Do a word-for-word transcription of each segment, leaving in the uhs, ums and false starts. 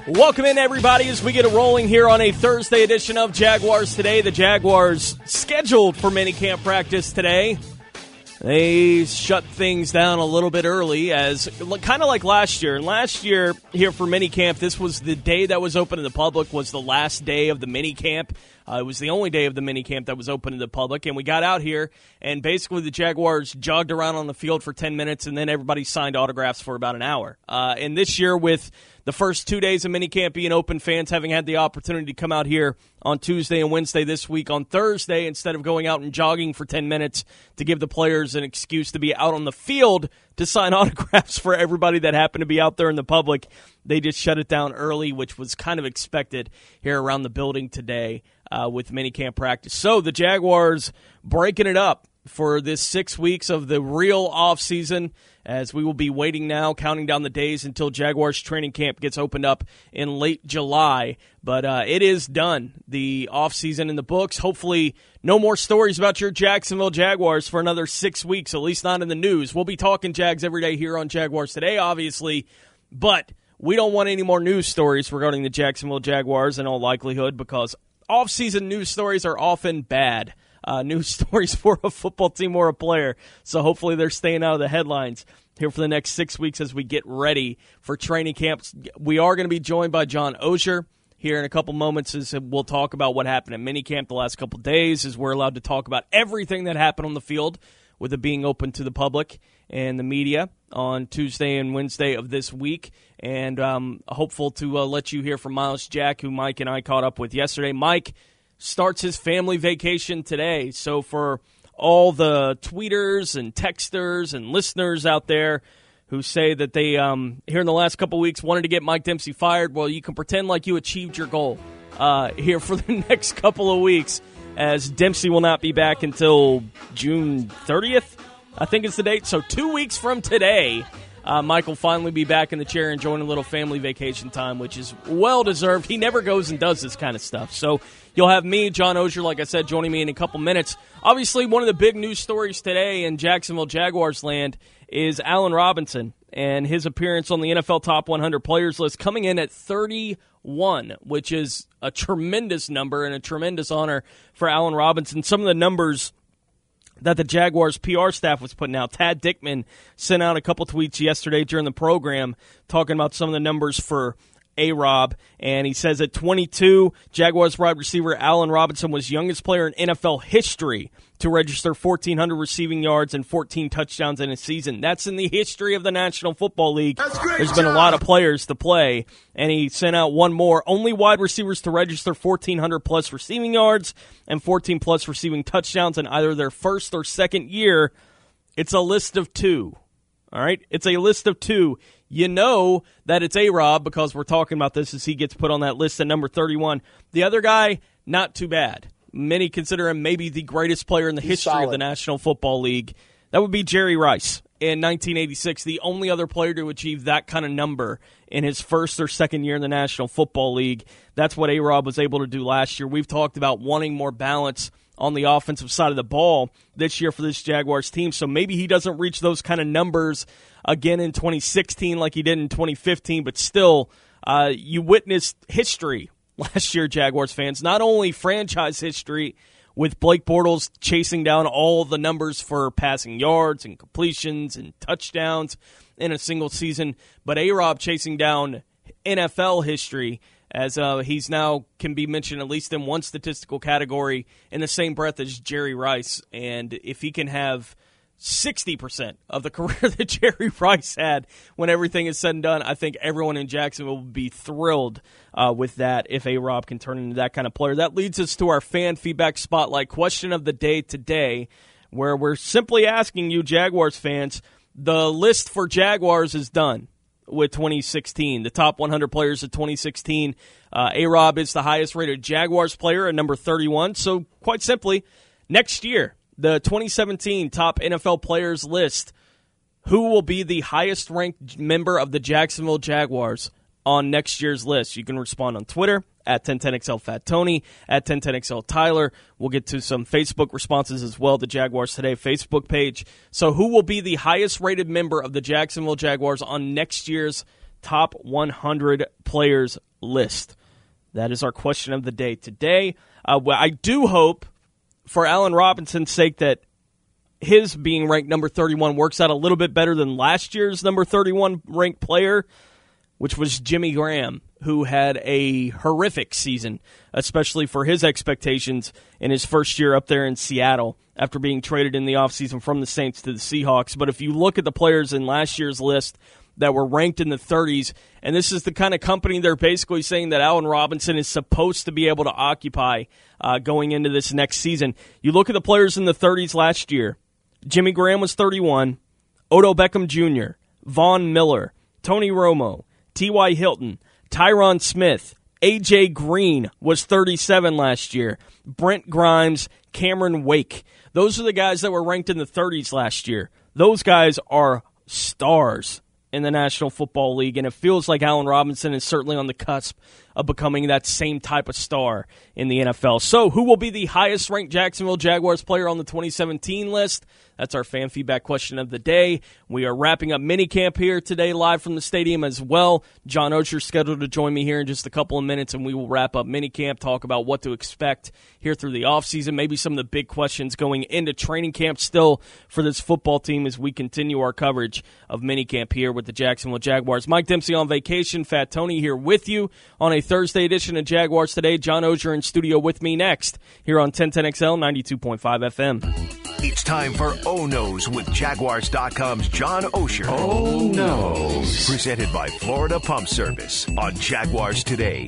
Welcome in, everybody, as we get it rolling here on a Thursday edition of Jaguars Today. The Jaguars scheduled for minicamp practice today. They shut things down a little bit early, as kind of like last year. And last year here for minicamp, this was the day that was open to the public, was the last day of the minicamp. Uh, it was the only day of the minicamp that was open to the public, and we got out here, and basically the Jaguars jogged around on the field for ten minutes, and then everybody signed autographs for about an hour. Uh, and this year, with the first two days of minicamp being open, fans having had the opportunity to come out here on Tuesday and Wednesday this week, on Thursday, instead of going out and jogging for ten minutes to give the players an excuse to be out on the field to sign autographs for everybody that happened to be out there in the public, they just shut it down early, which was kind of expected here around the building today uh, with minicamp practice. So the Jaguars breaking it up for this six weeks of the real offseason, as we will be waiting now, counting down the days until Jaguars training camp gets opened up in late July. But uh, it is done. The offseason in the books. Hopefully no more stories about your Jacksonville Jaguars for another six weeks, at least not in the news. We'll be talking Jags every day here on Jaguars Today, obviously, but we don't want any more news stories regarding the Jacksonville Jaguars in all likelihood, because offseason news stories are often bad. Uh, news stories for a football team or a player. So hopefully they're staying out of the headlines here for the next six weeks as we get ready for training camps. We are going to be joined by John Oehser here in a couple moments, as we'll talk about what happened at minicamp the last couple days, as we're allowed to talk about everything that happened on the field with it being open to the public and the media on Tuesday and Wednesday of this week. And um, hopeful to uh, let you hear from Myles Jack, who Mike and I caught up with yesterday. Mike starts his family vacation today. So for all the tweeters and texters and listeners out there who say that they, um, here in the last couple weeks, wanted to get Mike Dempsey fired, well, you can pretend like you achieved your goal uh, here for the next couple of weeks, as Dempsey will not be back until June thirtieth, I think is the date. So two weeks from today, Uh, Mike will finally be back in the chair enjoying a little family vacation time, which is well-deserved. He never goes and does this kind of stuff. So you'll have me, John Oehser, like I said, joining me in a couple minutes. Obviously, one of the big news stories today in Jacksonville Jaguars land is Allen Robinson and his appearance on the N F L Top one hundred Players list, coming in at thirty-one, which is a tremendous number and a tremendous honor for Allen Robinson. Some of the numbers that the Jaguars P R staff was putting out. Tad Dickman sent out a couple tweets yesterday during the program talking about some of the numbers for A-Rob, and he says at twenty-two, Jaguars wide receiver Allen Robinson was youngest player in N F L history to register fourteen hundred receiving yards and fourteen touchdowns in a season. That's in the history of the National Football League. There's been a lot of players to play, and he sent out one more. Only wide receivers to register fourteen hundred plus receiving yards and fourteen plus receiving touchdowns in either their first or second year. It's a list of two. All right? It's a list of two. You know that it's A-Rob because we're talking about this as he gets put on that list at number thirty-one. The other guy, not too bad. Many consider him maybe the greatest player in the He's history solid. of the National Football League. That would be Jerry Rice in nineteen eighty-six, the only other player to achieve that kind of number in his first or second year in the National Football League. That's what A-Rob was able to do last year. We've talked about wanting more balance on the offensive side of the ball this year for this Jaguars team, so maybe he doesn't reach those kind of numbers again in twenty sixteen like he did in twenty fifteen, but still, uh, you witnessed history last year, Jaguars fans. Not only franchise history with Blake Bortles chasing down all the numbers for passing yards and completions and touchdowns in a single season, but A-Rob chasing down N F L history, as uh, he's now can be mentioned at least in one statistical category in the same breath as Jerry Rice. And if he can have sixty percent of the career that Jerry Rice had when everything is said and done, I think everyone in Jacksonville would be thrilled uh, with that if A-Rob can turn into that kind of player. That leads us to our fan feedback spotlight question of the day today, where we're simply asking you, Jaguars fans, the list for Jaguars is done with twenty sixteen. The top one hundred players of twenty sixteen. Uh, A-Rob is the highest-rated Jaguars player at number thirty-one. So, quite simply, next year, the twenty seventeen top N F L players list, who will be the highest-ranked member of the Jacksonville Jaguars on next year's list? You can respond on Twitter, at ten ten X L Fat Tony, at ten ten X L Tyler. We'll get to some Facebook responses as well, the Jaguars Today Facebook page. So who will be the highest-rated member of the Jacksonville Jaguars on next year's top one hundred players list? That is our question of the day today. Uh, well, I do hope, for Allen Robinson's sake, that his being ranked number thirty-one works out a little bit better than last year's number thirty-one ranked player, which was Jimmy Graham, who had a horrific season, especially for his expectations in his first year up there in Seattle after being traded in the offseason from the Saints to the Seahawks. But if you look at the players in last year's list that were ranked in the thirties, and this is the kind of company they're basically saying that Allen Robinson is supposed to be able to occupy uh, going into this next season. You look at the players in the thirties last year. Jimmy Graham was thirty-one, Odell Beckham Junior, Von Miller, Tony Romo, T Y. Hilton, Tyron Smith, A J. Green was thirty-seven last year, Brent Grimes, Cameron Wake. Those are the guys that were ranked in the thirties last year. Those guys are stars in the National Football League, and it feels like Allen Robinson is certainly on the cusp of becoming that same type of star in the N F L. So who will be the highest-ranked Jacksonville Jaguars player on the twenty seventeen list? That's our fan feedback question of the day. We are wrapping up minicamp here today live from the stadium as well. John Oehser is scheduled to join me here in just a couple of minutes, and we will wrap up minicamp, talk about what to expect here through the offseason, maybe some of the big questions going into training camp still for this football team as we continue our coverage of minicamp here with the Jacksonville Jaguars. Mike Dempsey on vacation, Fat Tony here with you on a Thursday edition of Jaguars Today. John Oehser in studio with me next here on ten ten X L ninety-two point five F M. It's time for Oh No's with Jaguars dot com's John Oehser. Oh No's. Presented by Florida Pump Service on Jaguars Today.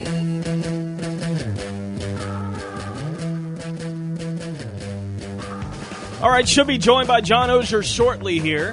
All right, should be joined by John Oehser shortly here.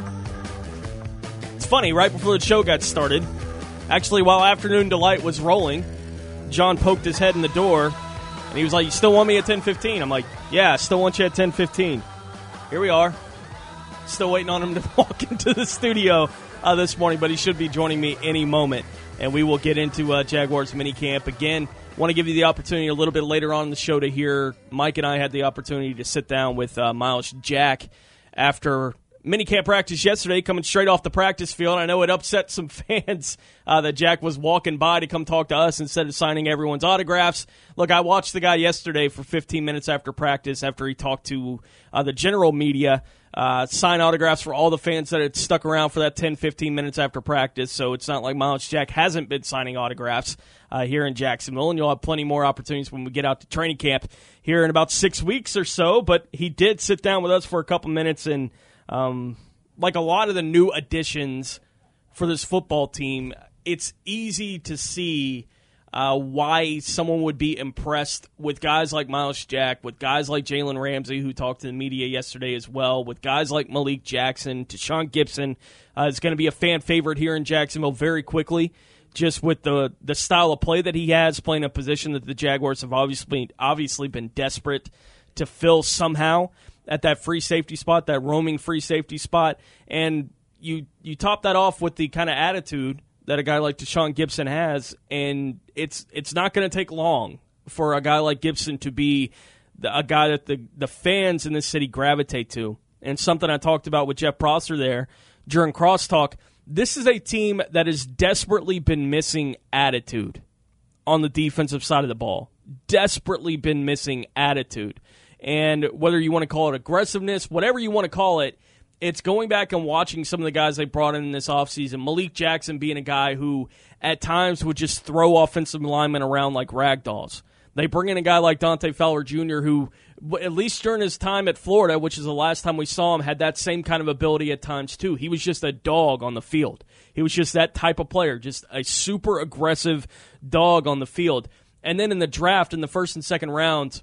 It's funny, right before the show got started, actually while Afternoon Delight was rolling, John poked his head in the door, and he was like, "You still want me at ten fifteen?" I'm like, "Yeah, I still want you at ten fifteen. Here we are. Still waiting on him to walk into the studio uh, this morning, but he should be joining me any moment. And we will get into uh, Jaguars minicamp again. Want to give you the opportunity a little bit later on in the show to hear Mike and I had the opportunity to sit down with uh, Myles Jack after minicamp practice yesterday, coming straight off the practice field. I know it upset some fans uh, that Jack was walking by to come talk to us instead of signing everyone's autographs. Look, I watched the guy yesterday for fifteen minutes after practice, after he talked to uh, the general media, uh, sign autographs for all the fans that had stuck around for that ten, fifteen minutes after practice. So it's not like Myles Jack hasn't been signing autographs uh, here in Jacksonville, and you'll have plenty more opportunities when we get out to training camp here in about six weeks or so. But he did sit down with us for a couple minutes, and Um, like a lot of the new additions for this football team, it's easy to see uh, why someone would be impressed with guys like Myles Jack, with guys like Jalen Ramsey, who talked to the media yesterday as well, with guys like Malik Jackson. Tashaun Gibson uh, is going to be a fan favorite here in Jacksonville very quickly, just with the, the style of play that he has, playing a position that the Jaguars have obviously obviously been desperate to fill somehow at that free safety spot, that roaming free safety spot. And you you top that off with the kind of attitude that a guy like Tashaun Gibson has, and it's it's not going to take long for a guy like Gibson to be the, a guy that the, the fans in this city gravitate to. And something I talked about with Jeff Prosser there during Crosstalk, this is a team that has desperately been missing attitude on the defensive side of the ball. Desperately been missing attitude. And whether you want to call it aggressiveness, whatever you want to call it, it's going back and watching some of the guys they brought in this offseason. Malik Jackson being a guy who at times would just throw offensive linemen around like ragdolls. They bring in a guy like Dante Fowler Junior who, at least during his time at Florida, which is the last time we saw him, had that same kind of ability at times too. He was just a dog on the field. He was just that type of player, just a super aggressive dog on the field. And then in the draft, in the first and second rounds,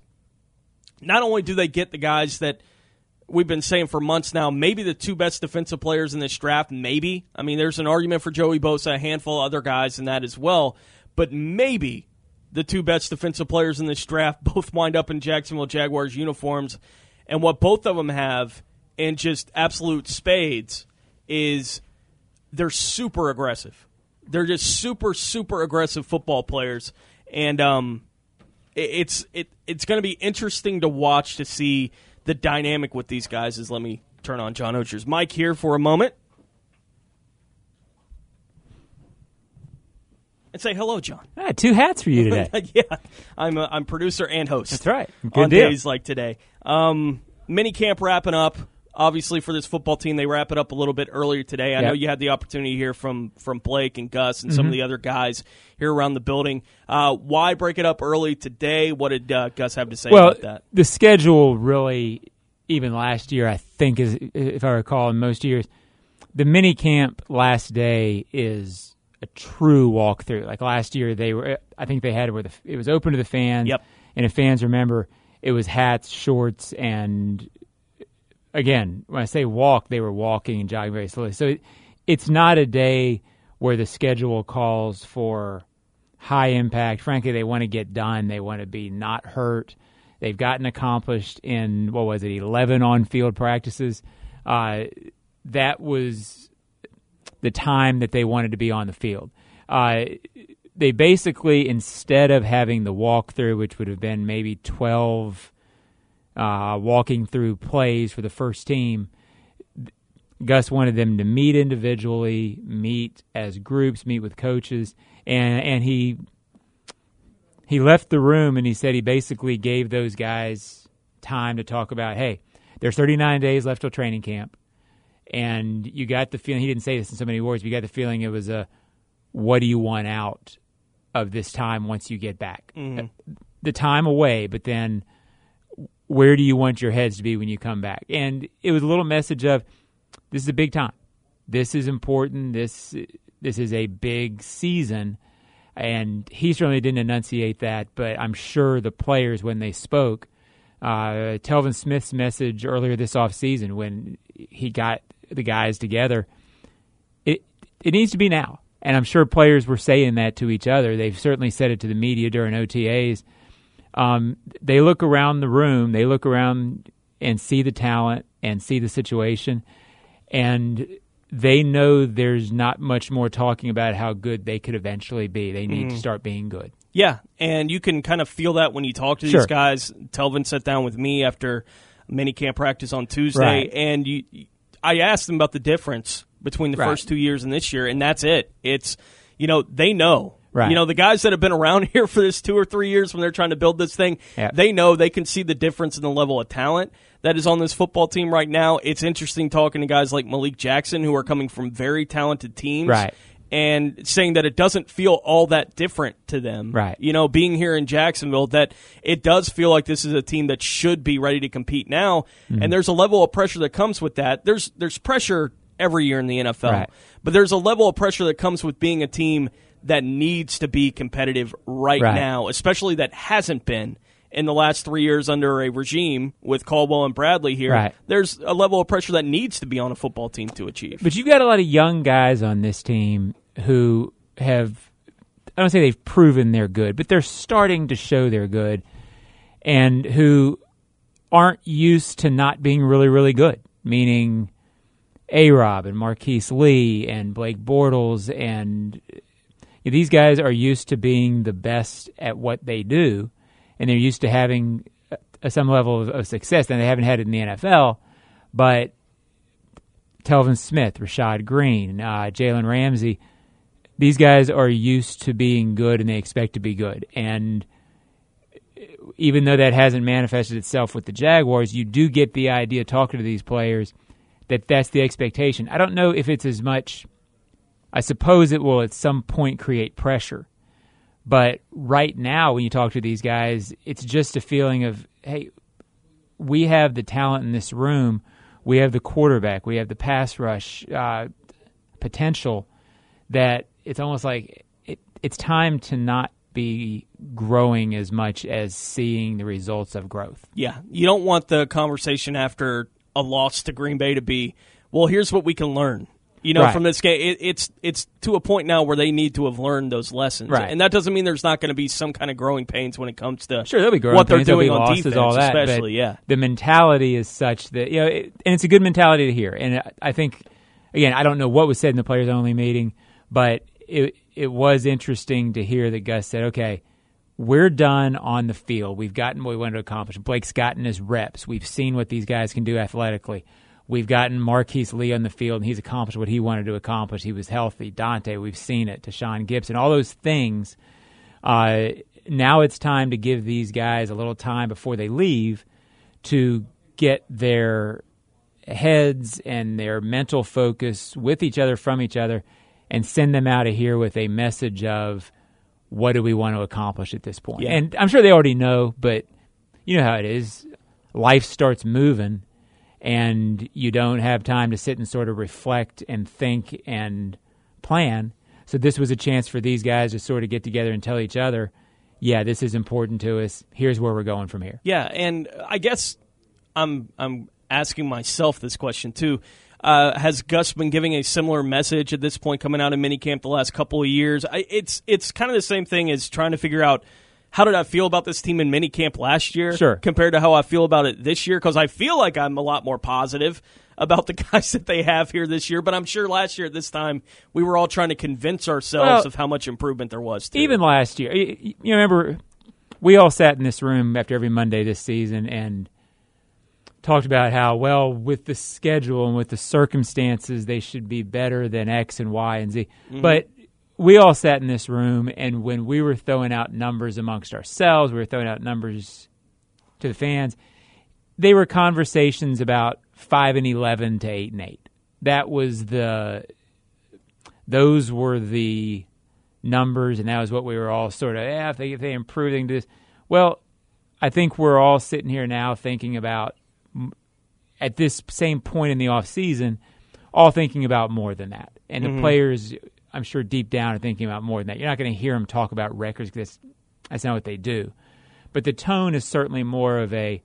not only do they get the guys that we've been saying for months now, maybe the two best defensive players in this draft, maybe. I mean, there's an argument for Joey Bosa, a handful of other guys in that as well, but maybe the two best defensive players in this draft both wind up in Jacksonville Jaguars uniforms. And what both of them have in just absolute spades is they're super aggressive. They're just super, super aggressive football players. And, um... It's it it's going to be interesting to watch to see the dynamic with these guys. Is let me turn on John Oehser's mic here for a moment. and say hello, John. Ah, two hats for you today. yeah, I'm a, I'm producer and host. That's right. Good on deal. days like today. Um, mini camp wrapping up. Obviously, for this football team, they wrap it up a little bit earlier today. I yep. know you had the opportunity to hear from from Blake and Gus and mm-hmm. some of the other guys here around the building. Uh, why break it up early today? What did uh, Gus have to say well, about that? The schedule really, even last year, I think, is if I recall, in most years, the mini camp last day is a true walkthrough. Like last year, they were. I think they had it where the, it was open to the fans. Yep. And if fans remember, it was hats, shorts, and again, when I say walk, they were walking and jogging very slowly. So it, it's not a day where the schedule calls for high impact. Frankly, they want to get done. They want to be not hurt. They've gotten accomplished in, what was it, eleven on-field practices. Uh, that was the time that they wanted to be on the field. Uh, they basically, instead of having the walkthrough, which would have been maybe twelve Uh, walking through plays for the first team, Gus wanted them to meet individually, meet as groups, meet with coaches, and and he he left the room and he said he basically gave those guys time to talk about, hey, there's thirty-nine days left till training camp, and you got the feeling, he didn't say this in so many words, but you got the feeling it was a, what do you want out of this time once you get back? Mm-hmm. The time away, but then where do you want your heads to be when you come back? And it was a little message of, this is a big time. This is important. This this is a big season. And he certainly didn't enunciate that, but I'm sure the players, when they spoke, uh, Telvin Smith's message earlier this offseason when he got the guys together, it it needs to be now. And I'm sure players were saying that to each other. They've certainly said it to the media during O T As. Um, they look around the room, they look around and see the talent and see the situation, and they know there's not much more talking about how good they could eventually be. They need mm. to start being good. Yeah, and you can kind of feel that when you talk to these sure. guys. Telvin sat down with me after mini camp practice on Tuesday, right. and you, I asked them about the difference between the right. first two years and this year, and that's it. It's, you know, they know. Right. You know, the guys that have been around here for this two or three years when they're trying to build this thing, yep. they know, they can see the difference in the level of talent that is on this football team right now. It's interesting talking to guys like Malik Jackson, who are coming from very talented teams, right. and saying that it doesn't feel all that different to them. Right. You know, being here in Jacksonville, that it does feel like this is a team that should be ready to compete now, mm-hmm. and there's a level of pressure that comes with that. There's there's pressure every year in the N F L, right. but there's a level of pressure that comes with being a team that needs to be competitive right, right. now, especially that hasn't been in the last three years under a regime with Caldwell and Bradley here. Right. There's a level of pressure that needs to be on a football team to achieve. But you've got a lot of young guys on this team who have, I don't say they've proven they're good, but they're starting to show they're good, and who aren't used to not being really, really good, meaning A-Rob and Marquise Lee and Blake Bortles, and these guys are used to being the best at what they do, and they're used to having uh, some level of, of success. And they haven't had it in the N F L, but Telvin Smith, Rashad Green, uh, Jalen Ramsey, these guys are used to being good, and they expect to be good. And even though that hasn't manifested itself with the Jaguars, you do get the idea talking to these players that that's the expectation. I don't know if it's as much. I suppose it will at some point create pressure. But right now, when you talk to these guys, it's just a feeling of, hey, we have the talent in this room. We have the quarterback. We have the pass rush uh, potential that it's almost like it, it's time to not be growing as much as seeing the results of growth. Yeah, you don't want the conversation after a loss to Green Bay to be, well, here's what we can learn. You know, right. from this game, it, it's it's to a point now where they need to have learned those lessons, right. and that doesn't mean there's not going to be some kind of growing pains when it comes to sure there'll be growing what they're pains, doing there'll be on losses, defense, all that, especially. But yeah, the mentality is such that, you know, it, and it's a good mentality to hear. And I think, again, I don't know what was said in the players only meeting, but it it was interesting to hear that Gus said, "Okay, we're done on the field. We've gotten what we wanted to accomplish. Blake's gotten his reps. We've seen what these guys can do athletically. We've gotten Marquise Lee on the field, and he's accomplished what he wanted to accomplish. He was healthy. Dante, we've seen it. Tashawn Gibson, all those things. Uh, now it's time to give these guys a little time before they leave to get their heads and their mental focus with each other, from each other, and send them out of here with a message of what do we want to accomplish at this point. Yeah. And I'm sure they already know, but you know how it is. Life starts moving, and you don't have time to sit and sort of reflect and think and plan. So this was a chance for these guys to sort of get together and tell each other, yeah, this is important to us. Here's where we're going from here. Yeah, and I guess I'm I'm asking myself this question too. Uh, has Gus been giving a similar message at this point coming out of minicamp the last couple of years? I, it's it's kind of the same thing as trying to figure out how did I feel about this team in minicamp last year sure. compared to how I feel about it this year, because I feel like I'm a lot more positive about the guys that they have here this year, but I'm sure last year at this time we were all trying to convince ourselves well, of how much improvement there was too. Even last year. You, you remember we all sat in this room after every Monday this season and talked about how, well, with the schedule and with the circumstances, they should be better than X and Y and Z. Mm-hmm. But we all sat in this room, and when we were throwing out numbers amongst ourselves, we were throwing out numbers to the fans, they were conversations about five and eleven to eight and eight. That was the, those were the numbers, and that was what we were all sort of, yeah, if they, if they improve, they can do this. Well, I think we're all sitting here now thinking about, at this same point in the off season, all thinking about more than that. And mm-hmm. the players, I'm sure deep down, are thinking about more than that. You're not going to hear them talk about records because that's, that's not what they do. But the tone is certainly more of a,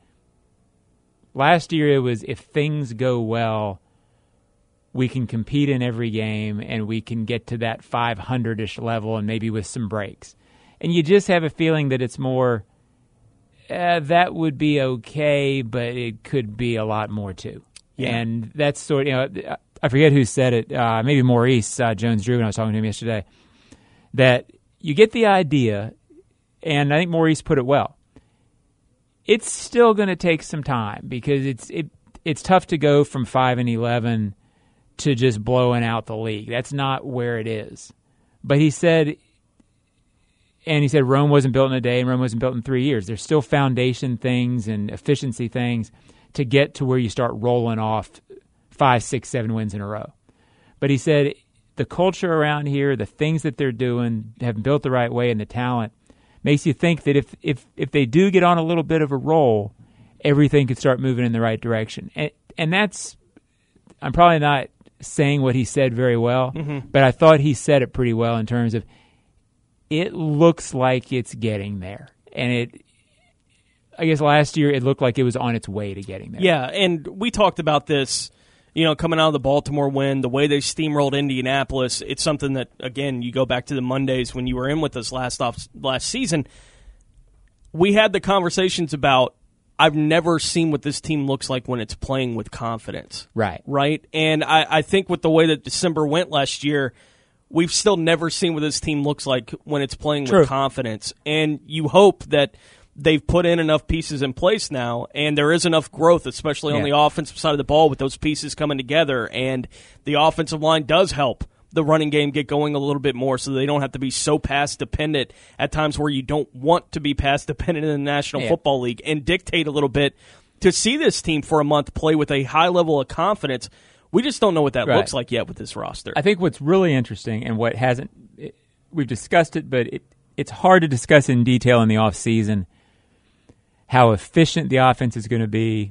last year it was, if things go well, we can compete in every game and we can get to that five hundred-ish level and maybe with some breaks. And you just have a feeling that it's more, Uh, that would be okay, but it could be a lot more too. Yeah. And that's sort of, you know, I forget who said it, uh, maybe Maurice uh, Jones-Drew when I was talking to him yesterday, that you get the idea, and I think Maurice put it well. It's still going to take some time because it's it it's tough to go from five and eleven to just blowing out the league. That's not where it is. But he said. And he said Rome wasn't built in a day and Rome wasn't built in three years. There's still foundation things and efficiency things to get to where you start rolling off five, six, seven wins in a row. But he said the culture around here, the things that they're doing, have built the right way, and the talent makes you think that if, if, if they do get on a little bit of a roll, everything could start moving in the right direction. And, and that's – I'm probably not saying what he said very well, mm-hmm. but I thought he said it pretty well in terms of – it looks like it's getting there. And it, I guess last year it looked like it was on its way to getting there. Yeah, and we talked about this, you know, coming out of the Baltimore win, the way they steamrolled Indianapolis. It's something that, again, you go back to the Mondays when you were in with us last off, last season. We had the conversations about, I've never seen what this team looks like when it's playing with confidence. Right. Right? And I, I think with the way that December went last year, we've still never seen what this team looks like when it's playing True. with confidence. And you hope that they've put in enough pieces in place now, and there is enough growth, especially yeah. on the offensive side of the ball with those pieces coming together. And the offensive line does help the running game get going a little bit more so they don't have to be so pass-dependent at times where you don't want to be pass-dependent in the National yeah. Football League, and dictate a little bit to see this team for a month play with a high level of confidence. We just don't know what that right. looks like yet with this roster. I think what's really interesting and what hasn't it, we've discussed it, but it, it's hard to discuss in detail in the offseason how efficient the offense is going to be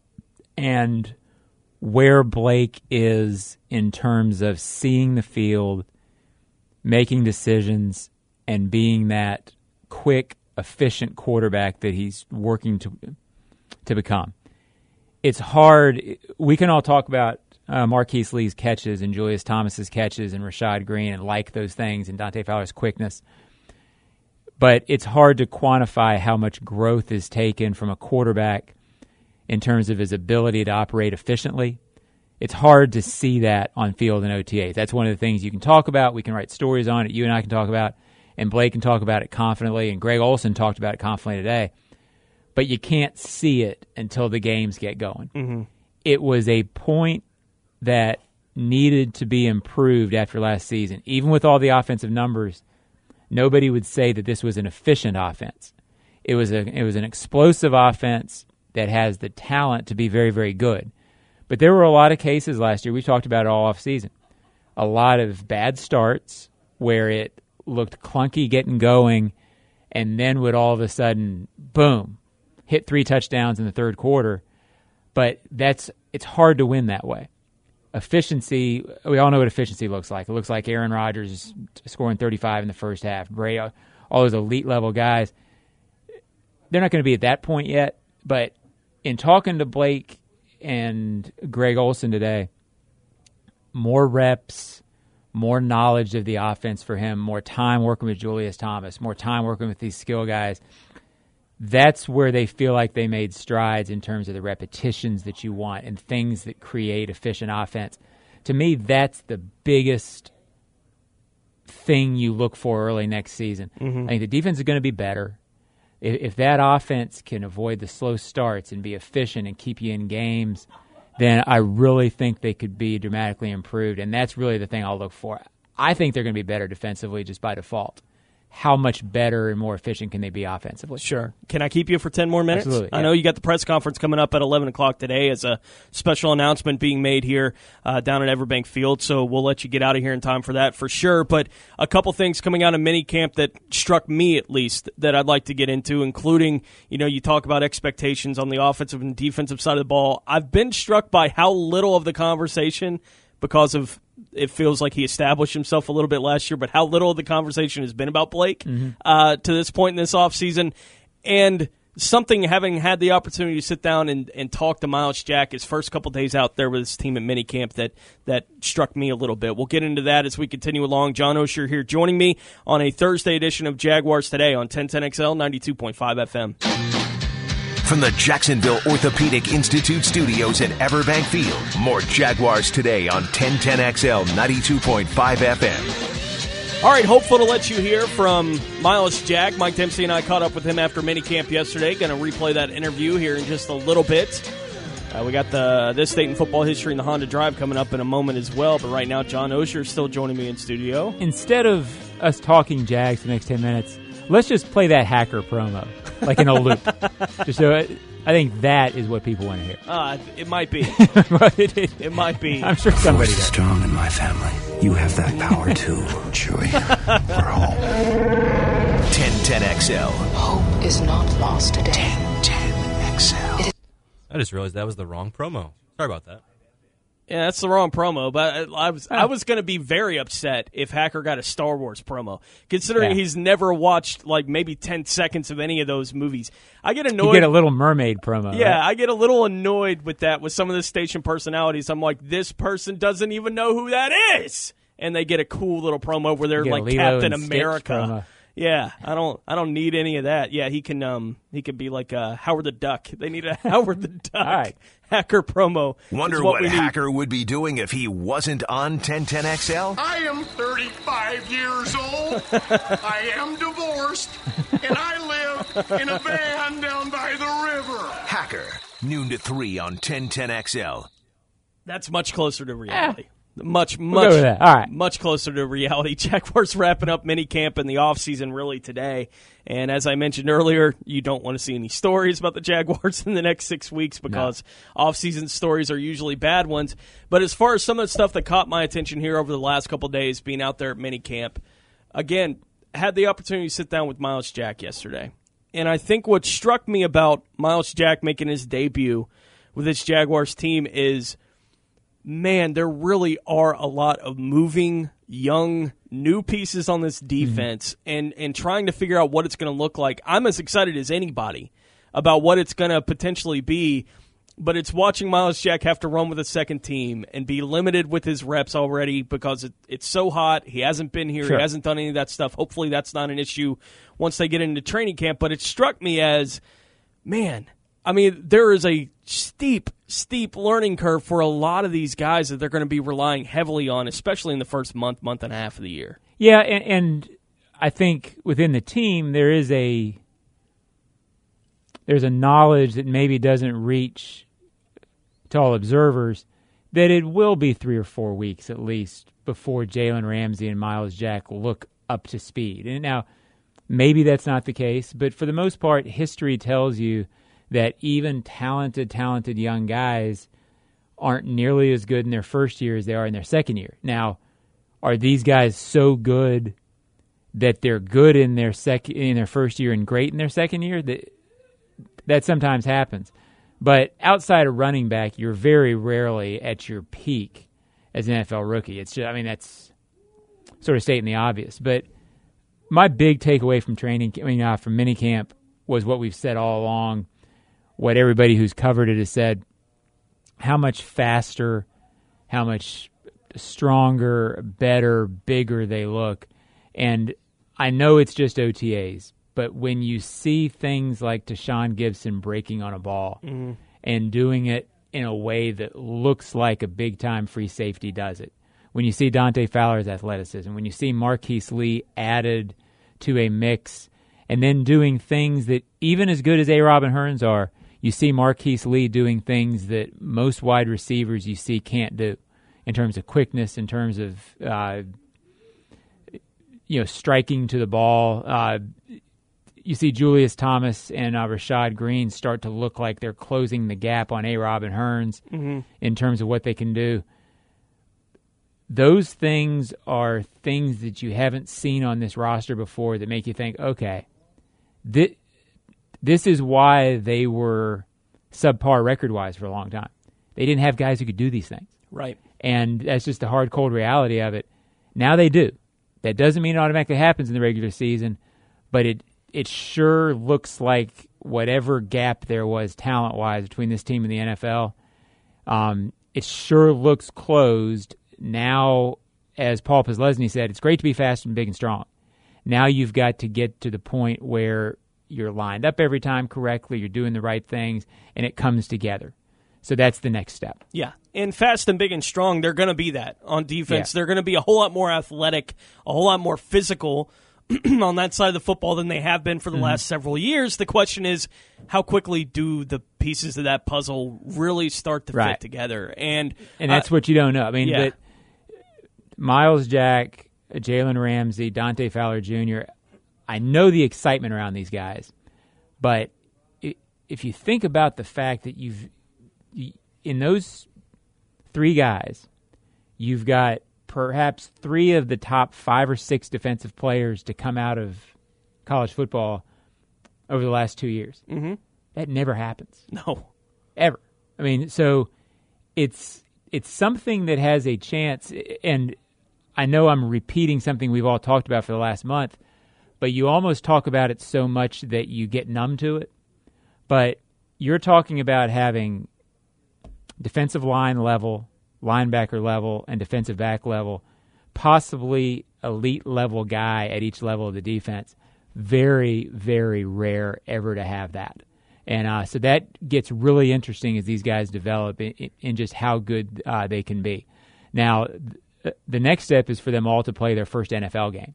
and where Blake is in terms of seeing the field, making decisions, and being that quick, efficient quarterback that he's working to to become. It's hard. We can all talk about Uh, Marquise Lee's catches and Julius Thomas's catches and Rashad Green and like those things and Dante Fowler's quickness. But it's hard to quantify how much growth is taken from a quarterback in terms of his ability to operate efficiently. It's hard to see that on field and O T As. That's one of the things you can talk about. We can write stories on it. You and I can talk about, and Blake can talk about it confidently, and Greg Olson talked about it confidently today. But you can't see it until the games get going. Mm-hmm. it was a point that needed to be improved after last season. Even with all the offensive numbers, nobody would say that this was an efficient offense. It was a it was an explosive offense that has the talent to be very, very good. But there were a lot of cases last year, we talked about it all off season, a lot of bad starts where it looked clunky getting going and then would all of a sudden, boom, hit three touchdowns in the third quarter. But that's it's hard to win that way. Efficiency, we all know what efficiency looks like. It looks like Aaron Rodgers scoring thirty-five in the first half, Brady, all those elite-level guys. They're not going to be at that point yet, but in talking to Blake and Greg Olsen today, more reps, more knowledge of the offense for him, more time working with Julius Thomas, more time working with these skill guys. That's where they feel like they made strides in terms of the repetitions that you want and things that create efficient offense. To me, that's the biggest thing you look for early next season. Mm-hmm. I think the defense is going to be better. If, if that offense can avoid the slow starts and be efficient and keep you in games, then I really think they could be dramatically improved, and that's really the thing I'll look for. I think they're going to be better defensively just by default. How much better and more efficient can they be offensively? Sure. Can I keep you for ten more minutes? Absolutely. I yeah. know you got the press conference coming up at eleven o'clock today as a special announcement being made here uh, down at Everbank Field, so we'll let you get out of here in time for that for sure. But a couple things coming out of minicamp that struck me at least that I'd like to get into, including, you know, you talk about expectations on the offensive and defensive side of the ball. I've been struck by how little of the conversation, because of it feels like he established himself a little bit last year, but how little of the conversation has been about Blake mm-hmm. uh, to this point in this offseason. And something, having had the opportunity to sit down and, and talk to Myles Jack his first couple days out there with his team at minicamp, that, that struck me a little bit. We'll get into that as we continue along. John Oehser here joining me on a Thursday edition of Jaguars Today on ten ten X L ninety-two point five F M. From the Jacksonville Orthopedic Institute studios at Everbank Field, more Jaguars Today on ten ten X L ninety-two point five F M. All right, hopeful to let you hear from Myles Jack. Mike Dempsey and I caught up with him after minicamp yesterday. Going to replay that interview here in just a little bit. Uh, we got the This State in Football History and the Honda Drive coming up in a moment as well. But right now, John Oehser is still joining me in studio. Instead of us talking Jags for the next ten minutes, let's just play that Hacker promo, like in a loop. Just so I, I think that is what people want to hear. Uh, it might be. It might be. I'm sure somebody does. Strong in my family. You have that power too, Chewie. We're home. ten ten X L. Hope is not lost today. ten ten X L. I just realized that was the wrong promo. Sorry about that. Yeah, that's the wrong promo, but I was I was going to be very upset if Hacker got a Star Wars promo, considering yeah. he's never watched like maybe ten seconds of any of those movies. I get annoyed. You get a Little Mermaid promo. Yeah, right? I get a little annoyed with that with some of the station personalities. I'm like, this person doesn't even know who that is, and they get a cool little promo where they're like Captain America. Yeah, I don't I don't need any of that. Yeah, he can um he can be like uh, Howard the Duck. They need a Howard the Duck. All right. Hacker promo. Wonder what, what Hacker would be doing if he wasn't on ten ten X L? I am thirty-five years old. I am divorced, and I live in a van down by the river. Hacker, noon to three on ten ten X L. That's much closer to reality. Eh. Much, we'll much, All right. much closer to reality. Jaguars wrapping up minicamp in the offseason really today. And as I mentioned earlier, you don't want to see any stories about the Jaguars in the next six weeks because no. offseason stories are usually bad ones. But as far as some of the stuff that caught my attention here over the last couple of days, being out there at minicamp, again, had the opportunity to sit down with Myles Jack yesterday. And I think what struck me about Myles Jack making his debut with this Jaguars team is, man, there really are a lot of moving, young, new pieces on this defense, mm-hmm. and, and trying to figure out what it's going to look like. I'm as excited as anybody about what it's going to potentially be, but it's watching Myles Jack have to run with a second team and be limited with his reps already because it, it's so hot. He hasn't been here. Sure. He hasn't done any of that stuff. Hopefully that's not an issue once they get into training camp, but it struck me as, man, I mean, there is a steep, steep learning curve for a lot of these guys that they're going to be relying heavily on, especially in the first month, month and a half of the year. Yeah, and, and I think within the team there is a there's a knowledge that maybe doesn't reach to all observers that it will be three or four weeks at least before Jalen Ramsey and Miles Jack look up to speed. And now, maybe that's not the case, but for the most part, history tells you that even talented, talented young guys aren't nearly as good in their first year as they are in their second year. Now, are these guys so good that they're good in their sec- in their first year and great in their second year? That that sometimes happens. But outside of running back, you're very rarely at your peak as an N F L rookie. It's just, I mean, that's sort of stating the obvious. But my big takeaway from training, I mean, uh, from minicamp was what we've said all along, what everybody who's covered it has said, how much faster, how much stronger, better, bigger they look. And I know it's just O T As, but when you see things like Tashaun Gibson breaking on a ball mm-hmm. and doing it in a way that looks like a big-time free safety does it, when you see Dante Fowler's athleticism, when you see Marquise Lee added to a mix, and then doing things that, even as good as A-Rob and Hearns are, you see Marquise Lee doing things that most wide receivers you see can't do in terms of quickness, in terms of uh, you know, striking to the ball. Uh, you see Julius Thomas and uh, Rashad Green start to look like they're closing the gap on A-Rob and Hearns mm-hmm. in terms of what they can do. Those things are things that you haven't seen on this roster before that make you think, okay, this, this is why they were subpar record-wise for a long time. They didn't have guys who could do these things. Right. And that's just the hard, cold reality of it. Now they do. That doesn't mean it automatically happens in the regular season, but it it sure looks like whatever gap there was talent-wise between this team and the N F L, um, it sure looks closed. Now, as Paul Posluszny said, it's great to be fast and big and strong. Now you've got to get to the point where you're lined up every time correctly, you're doing the right things, and it comes together. So that's the next step. Yeah, and fast and big and strong, they're going to be that on defense. Yeah. They're going to be a whole lot more athletic, a whole lot more physical on that side of the football than they have been for the mm-hmm. last several years. The question is, how quickly do the pieces of that puzzle really start to right. fit together? And and that's uh, what you don't know. I mean, yeah. but Miles Jack, Jalen Ramsey, Dante Fowler Junior, I know the excitement around these guys, but it, if you think about the fact that you've in those three guys, you've got perhaps three of the top five or six defensive players to come out of college football over the last two years. Mm-hmm. That never happens. No. Ever. I mean, so it's it's something that has a chance, and I know I'm repeating something we've all talked about for the last month, but you almost talk about it so much that you get numb to it. But you're talking about having defensive line level, linebacker level, and defensive back level, possibly elite level guy at each level of the defense. Very, very rare ever to have that. And uh, so that gets really interesting as these guys develop in, in just how good uh, they can be. Now, th- the next step is for them all to play their first N F L game.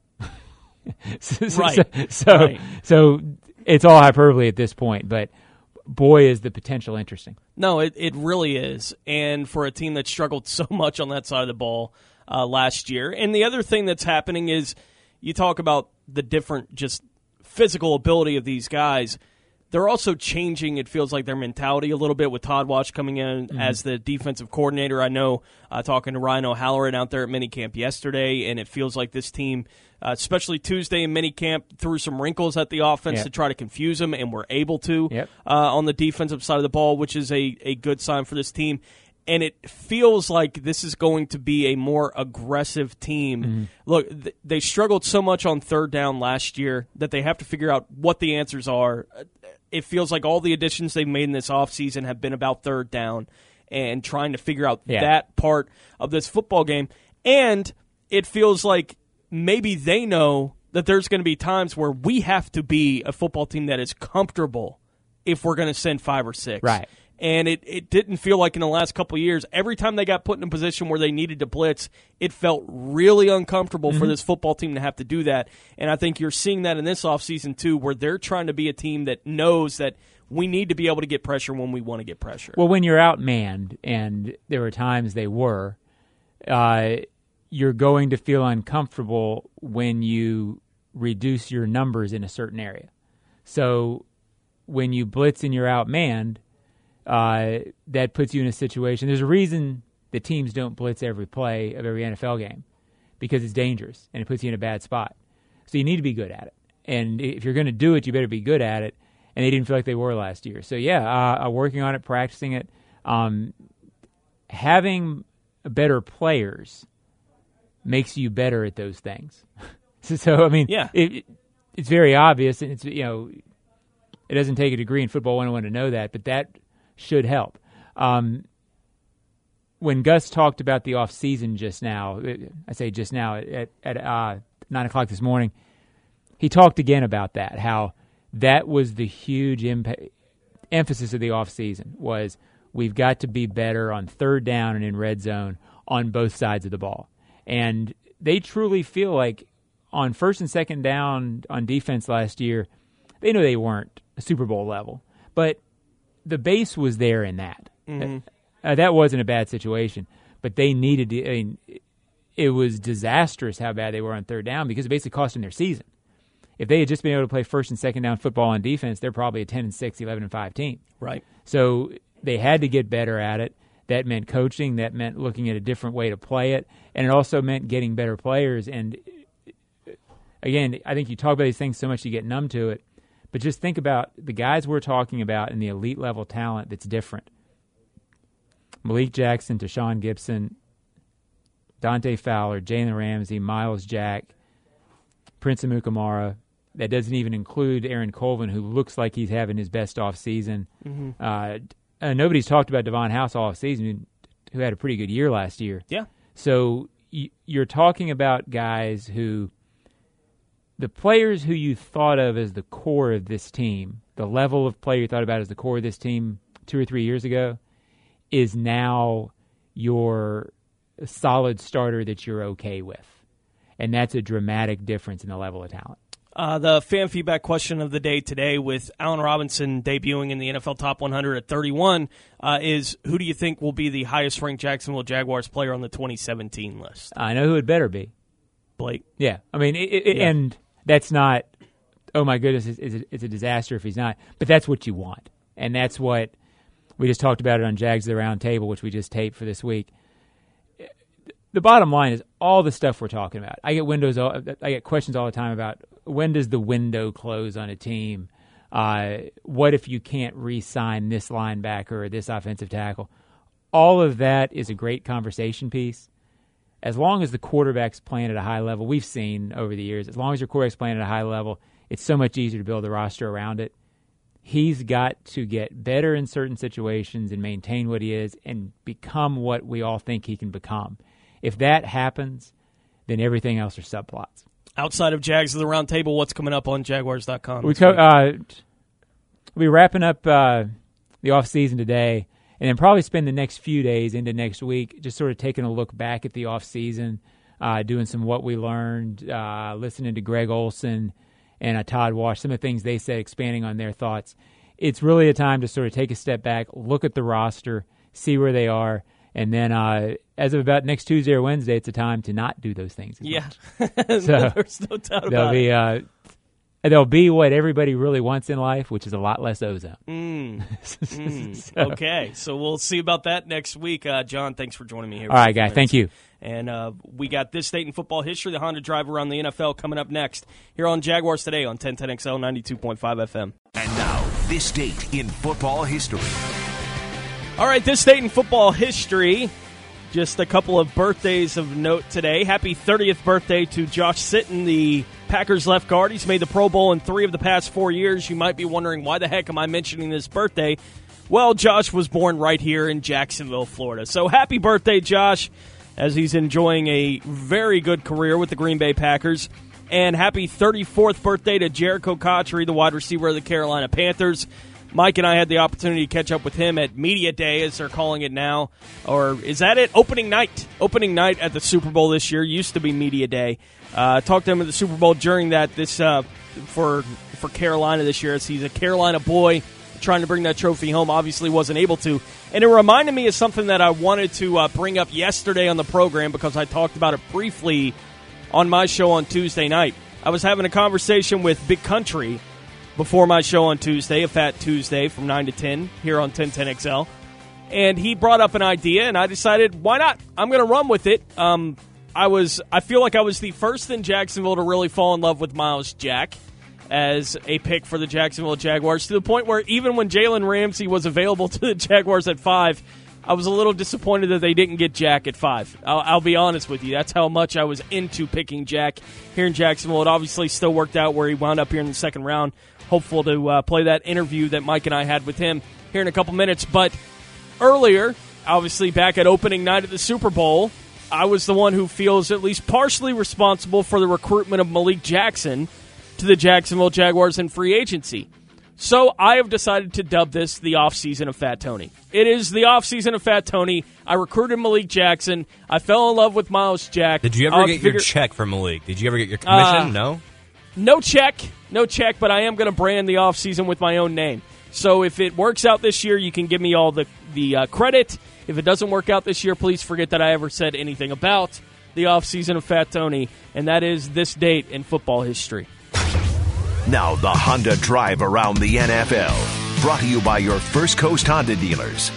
so, right. So, so, right. so it's all hyperbole at this point, but boy, is the potential interesting. No, it, it really is. And for a team that struggled so much on that side of the ball uh, last year. And the other thing that's happening is you talk about the different just physical ability of these guys. They're also changing, it feels like, their mentality a little bit with Todd Wash coming in mm-hmm. as the defensive coordinator. I know uh, talking to Ryan O'Halloran out there at minicamp yesterday, and it feels like this team, uh, especially Tuesday in minicamp, threw some wrinkles at the offense yep. to try to confuse them, and were able to yep. uh, on the defensive side of the ball, which is a, a good sign for this team. And it feels like this is going to be a more aggressive team. Mm-hmm. Look, th- they struggled so much on third down last year that they have to figure out what the answers are. It feels like all the additions they've made in this offseason have been about third down and trying to figure out yeah. that part of this football game. And it feels like maybe they know that there's going to be times where we have to be a football team that is comfortable if we're going to send five or six. Right. And it, it didn't feel like in the last couple of years, every time they got put in a position where they needed to blitz, it felt really uncomfortable mm-hmm. for this football team to have to do that. And I think you're seeing that in this offseason, too, where they're trying to be a team that knows that we need to be able to get pressure when we want to get pressure. Well, when you're outmanned, and there were times they were, uh, you're going to feel uncomfortable when you reduce your numbers in a certain area. So when you blitz and you're outmanned, Uh, that puts you in a situation. There's a reason the teams don't blitz every play of every N F L game, because it's dangerous and it puts you in a bad spot. So you need to be good at it. And if you're going to do it, you better be good at it. And they didn't feel like they were last year. So, yeah, uh, working on it, practicing it, um, having better players makes you better at those things. so, so, I mean, yeah. it, it, it's very obvious. And it's, you know, it doesn't take a degree in football one oh one to know that, but that should help. Um, when Gus talked about the off season just now, I say just now at, at uh, nine o'clock this morning, he talked again about that, how that was the huge impa- emphasis of the off season was we've got to be better on third down and in red zone on both sides of the ball. And they truly feel like on first and second down on defense last year, they know they weren't a Super Bowl level, but the base was there in that. Mm-hmm. Uh, that wasn't a bad situation, but they needed to, I mean, it was disastrous how bad they were on third down because it basically cost them their season. If they had just been able to play first and second down football on defense, they're probably a ten and six, eleven and five team. Right. So they had to get better at it. That meant coaching. That meant looking at a different way to play it. And it also meant getting better players. And, again, I think you talk about these things so much you get numb to it. But just think about the guys we're talking about in the elite level talent that's different. Malik Jackson, Tashawn Gibson, Dante Fowler, Jalen Ramsey, Miles Jack, Prince Amukamara. That doesn't even include Aaron Colvin, who looks like he's having his best off season. Mm-hmm. Uh, uh, nobody's talked about Devon House all off season, who had a pretty good year last year. Yeah. So y- you're talking about guys who, the players who you thought of as the core of this team, the level of player you thought about as the core of this team two or three years ago, is now your solid starter that you're okay with. And that's a dramatic difference in the level of talent. Uh, the fan feedback question of the day today, with Allen Robinson debuting in the N F L Top one hundred at thirty-one, uh, is who do you think will be the highest-ranked Jacksonville Jaguars player on the twenty seventeen list? I know who it better be. Blake. Yeah. I mean, it, it, yeah. and that's not, oh, my goodness, it's, it's, a, it's a disaster if he's not. But that's what you want. And that's what we just talked about it on Jags of the Round Table, which we just taped for this week. The bottom line is all the stuff we're talking about. I get windows. I get questions all the time about when does the window close on a team? Uh, what if you can't re-sign this linebacker or this offensive tackle? All of that is a great conversation piece. As long as the quarterback's playing at a high level, we've seen over the years, as long as your quarterback's playing at a high level, it's so much easier to build a roster around it. He's got to get better in certain situations and maintain what he is and become what we all think he can become. If that happens, then everything else are subplots. Outside of Jags of the Round Table, what's coming up on Jaguars dot com? We co- uh, we'll be wrapping up uh, the offseason today, and then probably spend the next few days into next week just sort of taking a look back at the offseason, uh, doing some what we learned, uh, listening to Greg Olson and uh, Todd Wash, some of the things they said, expanding on their thoughts. It's really a time to sort of take a step back, look at the roster, see where they are, and then uh, as of about next Tuesday or Wednesday, it's a time to not do those things. Yeah, so there's no doubt about be, it. Uh, they'll be what everybody really wants in life, which is a lot less ozone. Mm. mm. so. Okay, so we'll see about that next week. Uh, John, thanks for joining me here. All right, guy, thank you. And uh, we got This Date in Football History, the Honda drive around the N F L, coming up next here on Jaguars Today on ten ten X L ninety-two point five F M. And now, This Date in Football History. All right, This Date in Football History. Just a couple of birthdays of note today. Happy thirtieth birthday to Josh Sitton, the Packers left guard. He's made the Pro Bowl in three of the past four years. You might be wondering, why the heck am I mentioning this birthday? Well, Josh was born right here in Jacksonville, Florida. So happy birthday, Josh, as he's enjoying a very good career with the Green Bay Packers. And happy thirty-fourth birthday to Jericho Cotchery, the wide receiver of the Carolina Panthers. Mike and I had the opportunity to catch up with him at Media Day, as they're calling it now. Or is that it? Opening night. Opening night at the Super Bowl this year. Used to be Media Day. Uh, talked to him at the Super Bowl during that this uh, for for Carolina this year, as he's a Carolina boy trying to bring that trophy home. Obviously wasn't able to. And it reminded me of something that I wanted to uh, bring up yesterday on the program, because I talked about it briefly on my show on Tuesday night. I was having a conversation with Big Country before my show on Tuesday, a Fat Tuesday from nine to ten here on ten ten X L. And he brought up an idea, and I decided, why not? I'm going to run with it. Um, I was, I feel like I was the first in Jacksonville to really fall in love with Myles Jack as a pick for the Jacksonville Jaguars, to the point where even when Jalen Ramsey was available to the Jaguars at five, I was a little disappointed that they didn't get Jack at five. I'll, I'll be honest with you. That's how much I was into picking Jack here in Jacksonville. It obviously still worked out where he wound up here in the second round. Hopeful to uh, play that interview that Mike and I had with him here in a couple minutes. But earlier, obviously back at opening night of the Super Bowl, I was the one who feels at least partially responsible for the recruitment of Malik Jackson to the Jacksonville Jaguars in free agency. So I have decided to dub this the offseason of Fat Tony. It is the offseason of Fat Tony. I recruited Malik Jackson. I fell in love with Myles Jack. Did you ever I'll get figure- your check from Malik? Did you ever get your commission? Uh, no? No check. No check, but I am going to brand the offseason with my own name. So if it works out this year, you can give me all the, the uh, credit. If it doesn't work out this year, please forget that I ever said anything about the offseason of Fat Tony, and that is this date in football history. Now the Honda Drive around the N F L. Brought to you by your First Coast Honda dealers.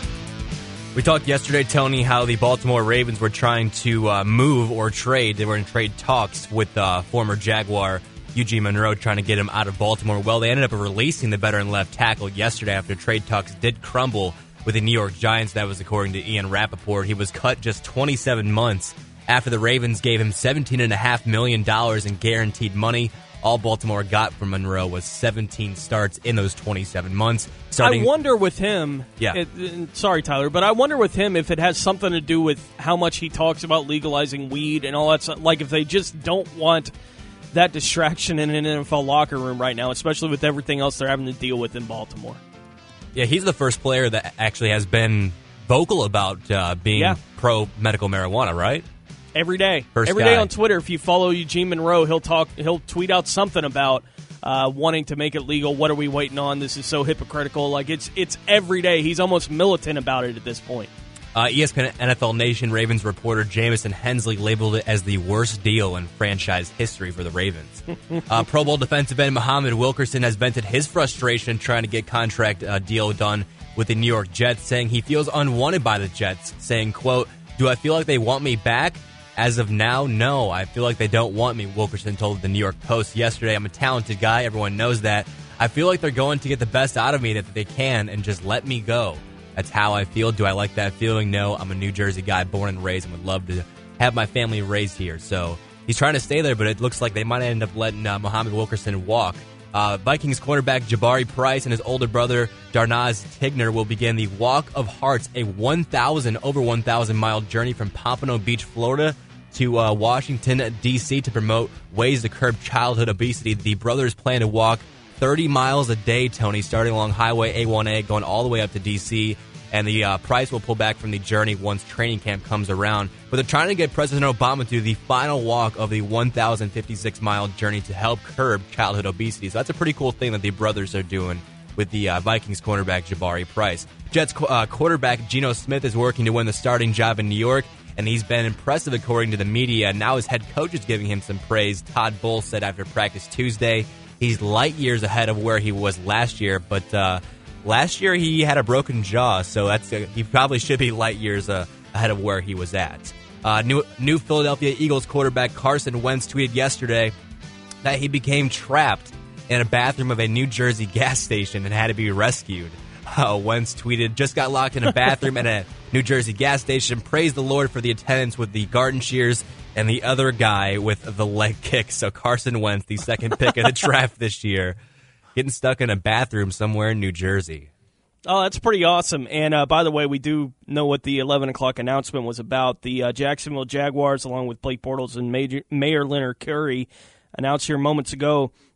We talked yesterday, Tony, how the Baltimore Ravens were trying to uh, move or trade. They were in trade talks with uh, former Jaguar Eugene Monroe, trying to get him out of Baltimore. Well, they ended up releasing the veteran left tackle yesterday after trade talks did crumble with the New York Giants. That was according to Ian Rappaport. He was cut just twenty-seven months after the Ravens gave him seventeen point five million dollars in guaranteed money. All Baltimore got from Monroe was seventeen starts in those twenty-seven months. Starting, I wonder with him, yeah. It, it, sorry, Tyler, but I wonder with him if it has something to do with how much he talks about legalizing weed and all that stuff. Like if they just don't want that distraction in an N F L locker room right now, especially with everything else they're having to deal with in Baltimore. Yeah, he's the first player that actually has been vocal about uh, being yeah. pro-medical marijuana, right? Every day. First Every guy. day on Twitter, if you follow Eugene Monroe, he'll talk. He'll tweet out something about uh, wanting to make it legal. What are we waiting on? This is so hypocritical. Like it's it's every day. He's almost militant about it at this point. Uh, E S P N N F L Nation Ravens reporter Jamison Hensley labeled it as the worst deal in franchise history for the Ravens. uh, Pro Bowl defensive end Muhammad Wilkerson has vented his frustration trying to get contract uh, deal done with the New York Jets, saying he feels unwanted by the Jets, saying, quote, "Do I feel like they want me back? As of now, no. I feel like they don't want me," Wilkerson told the New York Post yesterday. "I'm a talented guy. Everyone knows that. I feel like they're going to get the best out of me that they can and just let me go. That's how I feel. Do I like that feeling? No. I'm a New Jersey guy, born and raised, and would love to have my family raised here." So he's trying to stay there, but it looks like they might end up letting uh, Muhammad Wilkerson walk. Uh, Vikings cornerback Jabari Price and his older brother Darnaz Tigner will begin the Walk of Hearts, a one thousand over one thousand mile journey from Pompano Beach, Florida, to uh, Washington, D C to promote ways to curb childhood obesity. The brothers plan to walk thirty miles a day, Tony, starting along Highway A one A, going all the way up to D C, and the uh, Price will pull back from the journey once training camp comes around. But they're trying to get President Obama to the final walk of the one thousand fifty-six mile journey to help curb childhood obesity. So that's a pretty cool thing that the brothers are doing with the uh, Vikings cornerback Jabari Price. Jets uh, quarterback Geno Smith is working to win the starting job in New York, and he's been impressive according to the media. Now his head coach is giving him some praise. Todd Bowles said after practice Tuesday he's light years ahead of where he was last year, but uh, last year he had a broken jaw, so that's uh, he probably should be light years uh, ahead of where he was at. Uh, new, new Philadelphia Eagles quarterback Carson Wentz tweeted yesterday that he became trapped in a bathroom of a New Jersey gas station and had to be rescued. Uh, Wentz tweeted, "Just got locked in a bathroom at a New Jersey gas station. Praise the Lord for the attendants with the garden shears and the other guy with the leg kick." So Carson Wentz, the second pick of the draft this year, getting stuck in a bathroom somewhere in New Jersey. Oh, that's pretty awesome. And uh, by the way, we do know what the eleven o'clock announcement was about. The uh, Jacksonville Jaguars, along with Blake Bortles and Major, Mayor Leonard Curry, announced here moments ago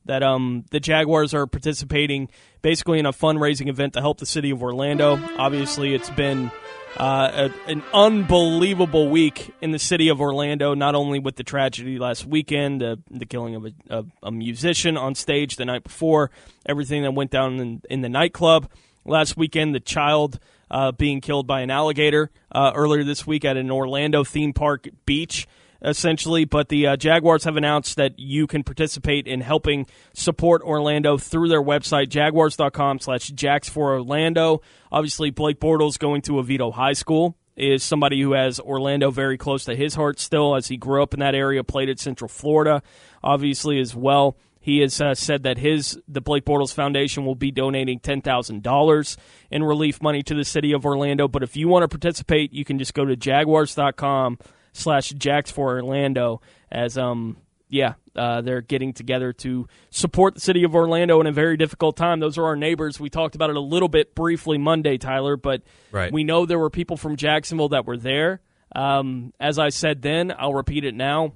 that um, the Jaguars are participating basically in a fundraising event to help the city of Orlando. Obviously, it's been uh, a, an unbelievable week in the city of Orlando, not only with the tragedy last weekend, uh, the killing of a, a, a musician on stage the night before, everything that went down in, in the nightclub. Last weekend, the child uh, being killed by an alligator uh, earlier this week at an Orlando theme park beach, essentially. But the uh, Jaguars have announced that you can participate in helping support Orlando through their website, jaguars.com slash jacks for Orlando. Obviously, Blake Bortles going to Oviedo High School is somebody who has Orlando very close to his heart still, as he grew up in that area, played at Central Florida, obviously, as well. He has uh, said that his the Blake Bortles Foundation will be donating ten thousand dollars in relief money to the city of Orlando. But if you want to participate, you can just go to jaguars.com slash jacks for Orlando, as, um, yeah, uh, they're getting together to support the city of Orlando in a very difficult time. Those are our neighbors. We talked about it a little bit briefly Monday, Tyler, but right. We know there were people from Jacksonville that were there. Um, as I said then, I'll repeat it now.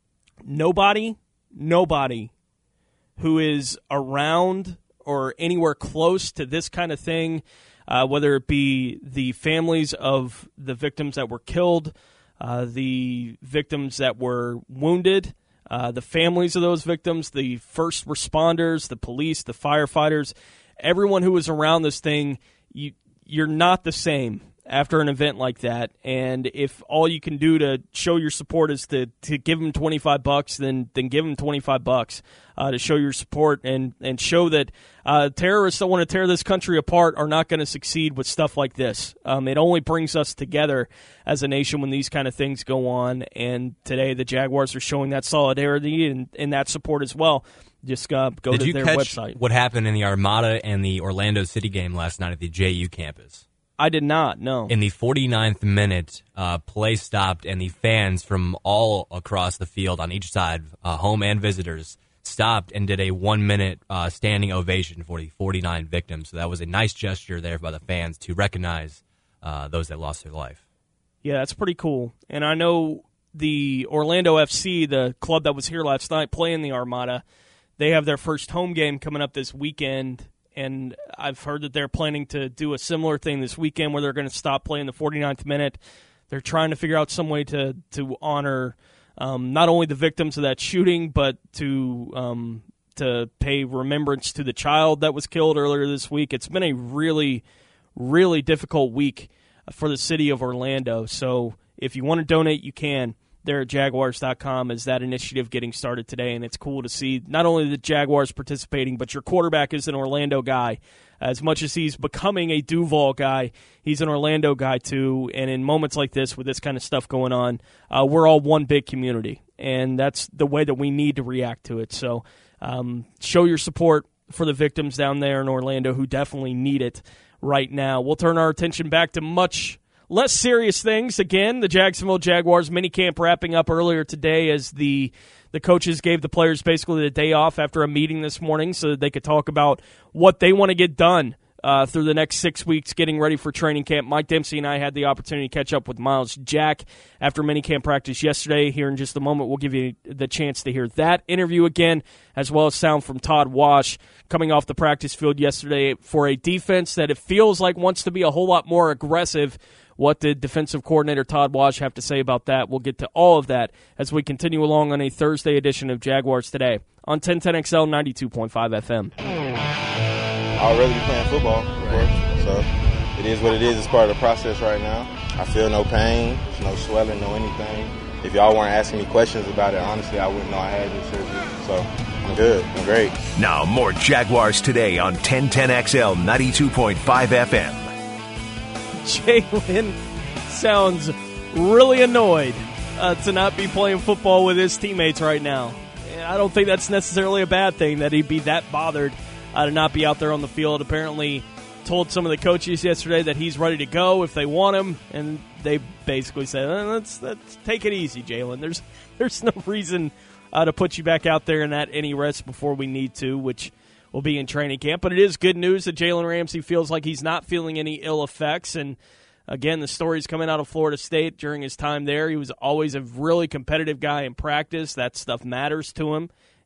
Nobody, nobody who is around or anywhere close to this kind of thing, uh, whether it be the families of the victims that were killed, uh, the victims that were wounded, uh, the families of those victims, the first responders, the police, the firefighters, everyone who was around this thing, you, you're not the same after an event like that. And if all you can do to show your support is to, to give them twenty-five bucks, then then give them twenty-five bucks uh, to show your support and, and show that uh, terrorists that want to tear this country apart are not going to succeed with stuff like this. Um, it only brings us together as a nation when these kind of things go on. And today the Jaguars are showing that solidarity and, and that support as well. Just uh, go Did to you their catch website. What happened in the Armada and the Orlando City game last night at the J U campus? I did not, no. In the forty-ninth minute, uh, play stopped, and the fans from all across the field on each side, uh, home and visitors, stopped and did a one-minute uh, standing ovation for the forty-nine victims. So that was a nice gesture there by the fans to recognize uh, those that lost their life. Yeah, that's pretty cool. And I know the Orlando F C, the club that was here last night playing the Armada, they have their first home game coming up this weekend. And I've heard that they're planning to do a similar thing this weekend where they're going to stop playing the forty-ninth minute. They're trying to figure out some way to, to honor um, not only the victims of that shooting, but to um, to pay remembrance to the child that was killed earlier this week. It's been a really, really difficult week for the city of Orlando. So if you want to donate, you can. There at jaguars dot com is that initiative getting started today, and it's cool to see not only the Jaguars participating, but your quarterback is an Orlando guy. As much as he's becoming a Duval guy, he's an Orlando guy too, and in moments like this with this kind of stuff going on, uh, we're all one big community, and that's the way that we need to react to it. So um, show your support for the victims down there in Orlando who definitely need it right now. We'll turn our attention back to much less serious things. Again, the Jacksonville Jaguars minicamp wrapping up earlier today as the the coaches gave the players basically the day off after a meeting this morning so that they could talk about what they want to get done uh, through the next six weeks getting ready for training camp. Mike Dempsey and I had the opportunity to catch up with Miles Jack after minicamp practice yesterday. Here in just a moment, we'll give you the chance to hear that interview again, as well as sound from Todd Wash coming off the practice field yesterday for a defense that it feels like wants to be a whole lot more aggressive. What did defensive coordinator Todd Wash have to say about that? We'll get to all of that as we continue along on a Thursday edition of Jaguars Today on ten ten X L ninety-two point five F M. I'd rather be playing football, of course. So it is what it is. It's part of the process right now. I feel no pain, no swelling, no anything. If y'all weren't asking me questions about it, honestly, I wouldn't know I had this surgery. So I'm good. I'm great. Now more Jaguars Today on ten ten X L ninety-two point five F M. Jalen sounds really annoyed uh, to not be playing football with his teammates right now. And I don't think that's necessarily a bad thing that he'd be that bothered uh, to not be out there on the field. Apparently told some of the coaches yesterday that he's ready to go if they want him, and they basically said, eh, let's, let's take it easy, Jalen. There's, there's no reason uh, to put you back out there and at any rest before we need to, which will be in training camp. But it is good news that Jalen Ramsey feels like he's not feeling any ill effects. And, again, the stories coming out of Florida State during his time there, he was always a really competitive guy in practice. That stuff matters to him.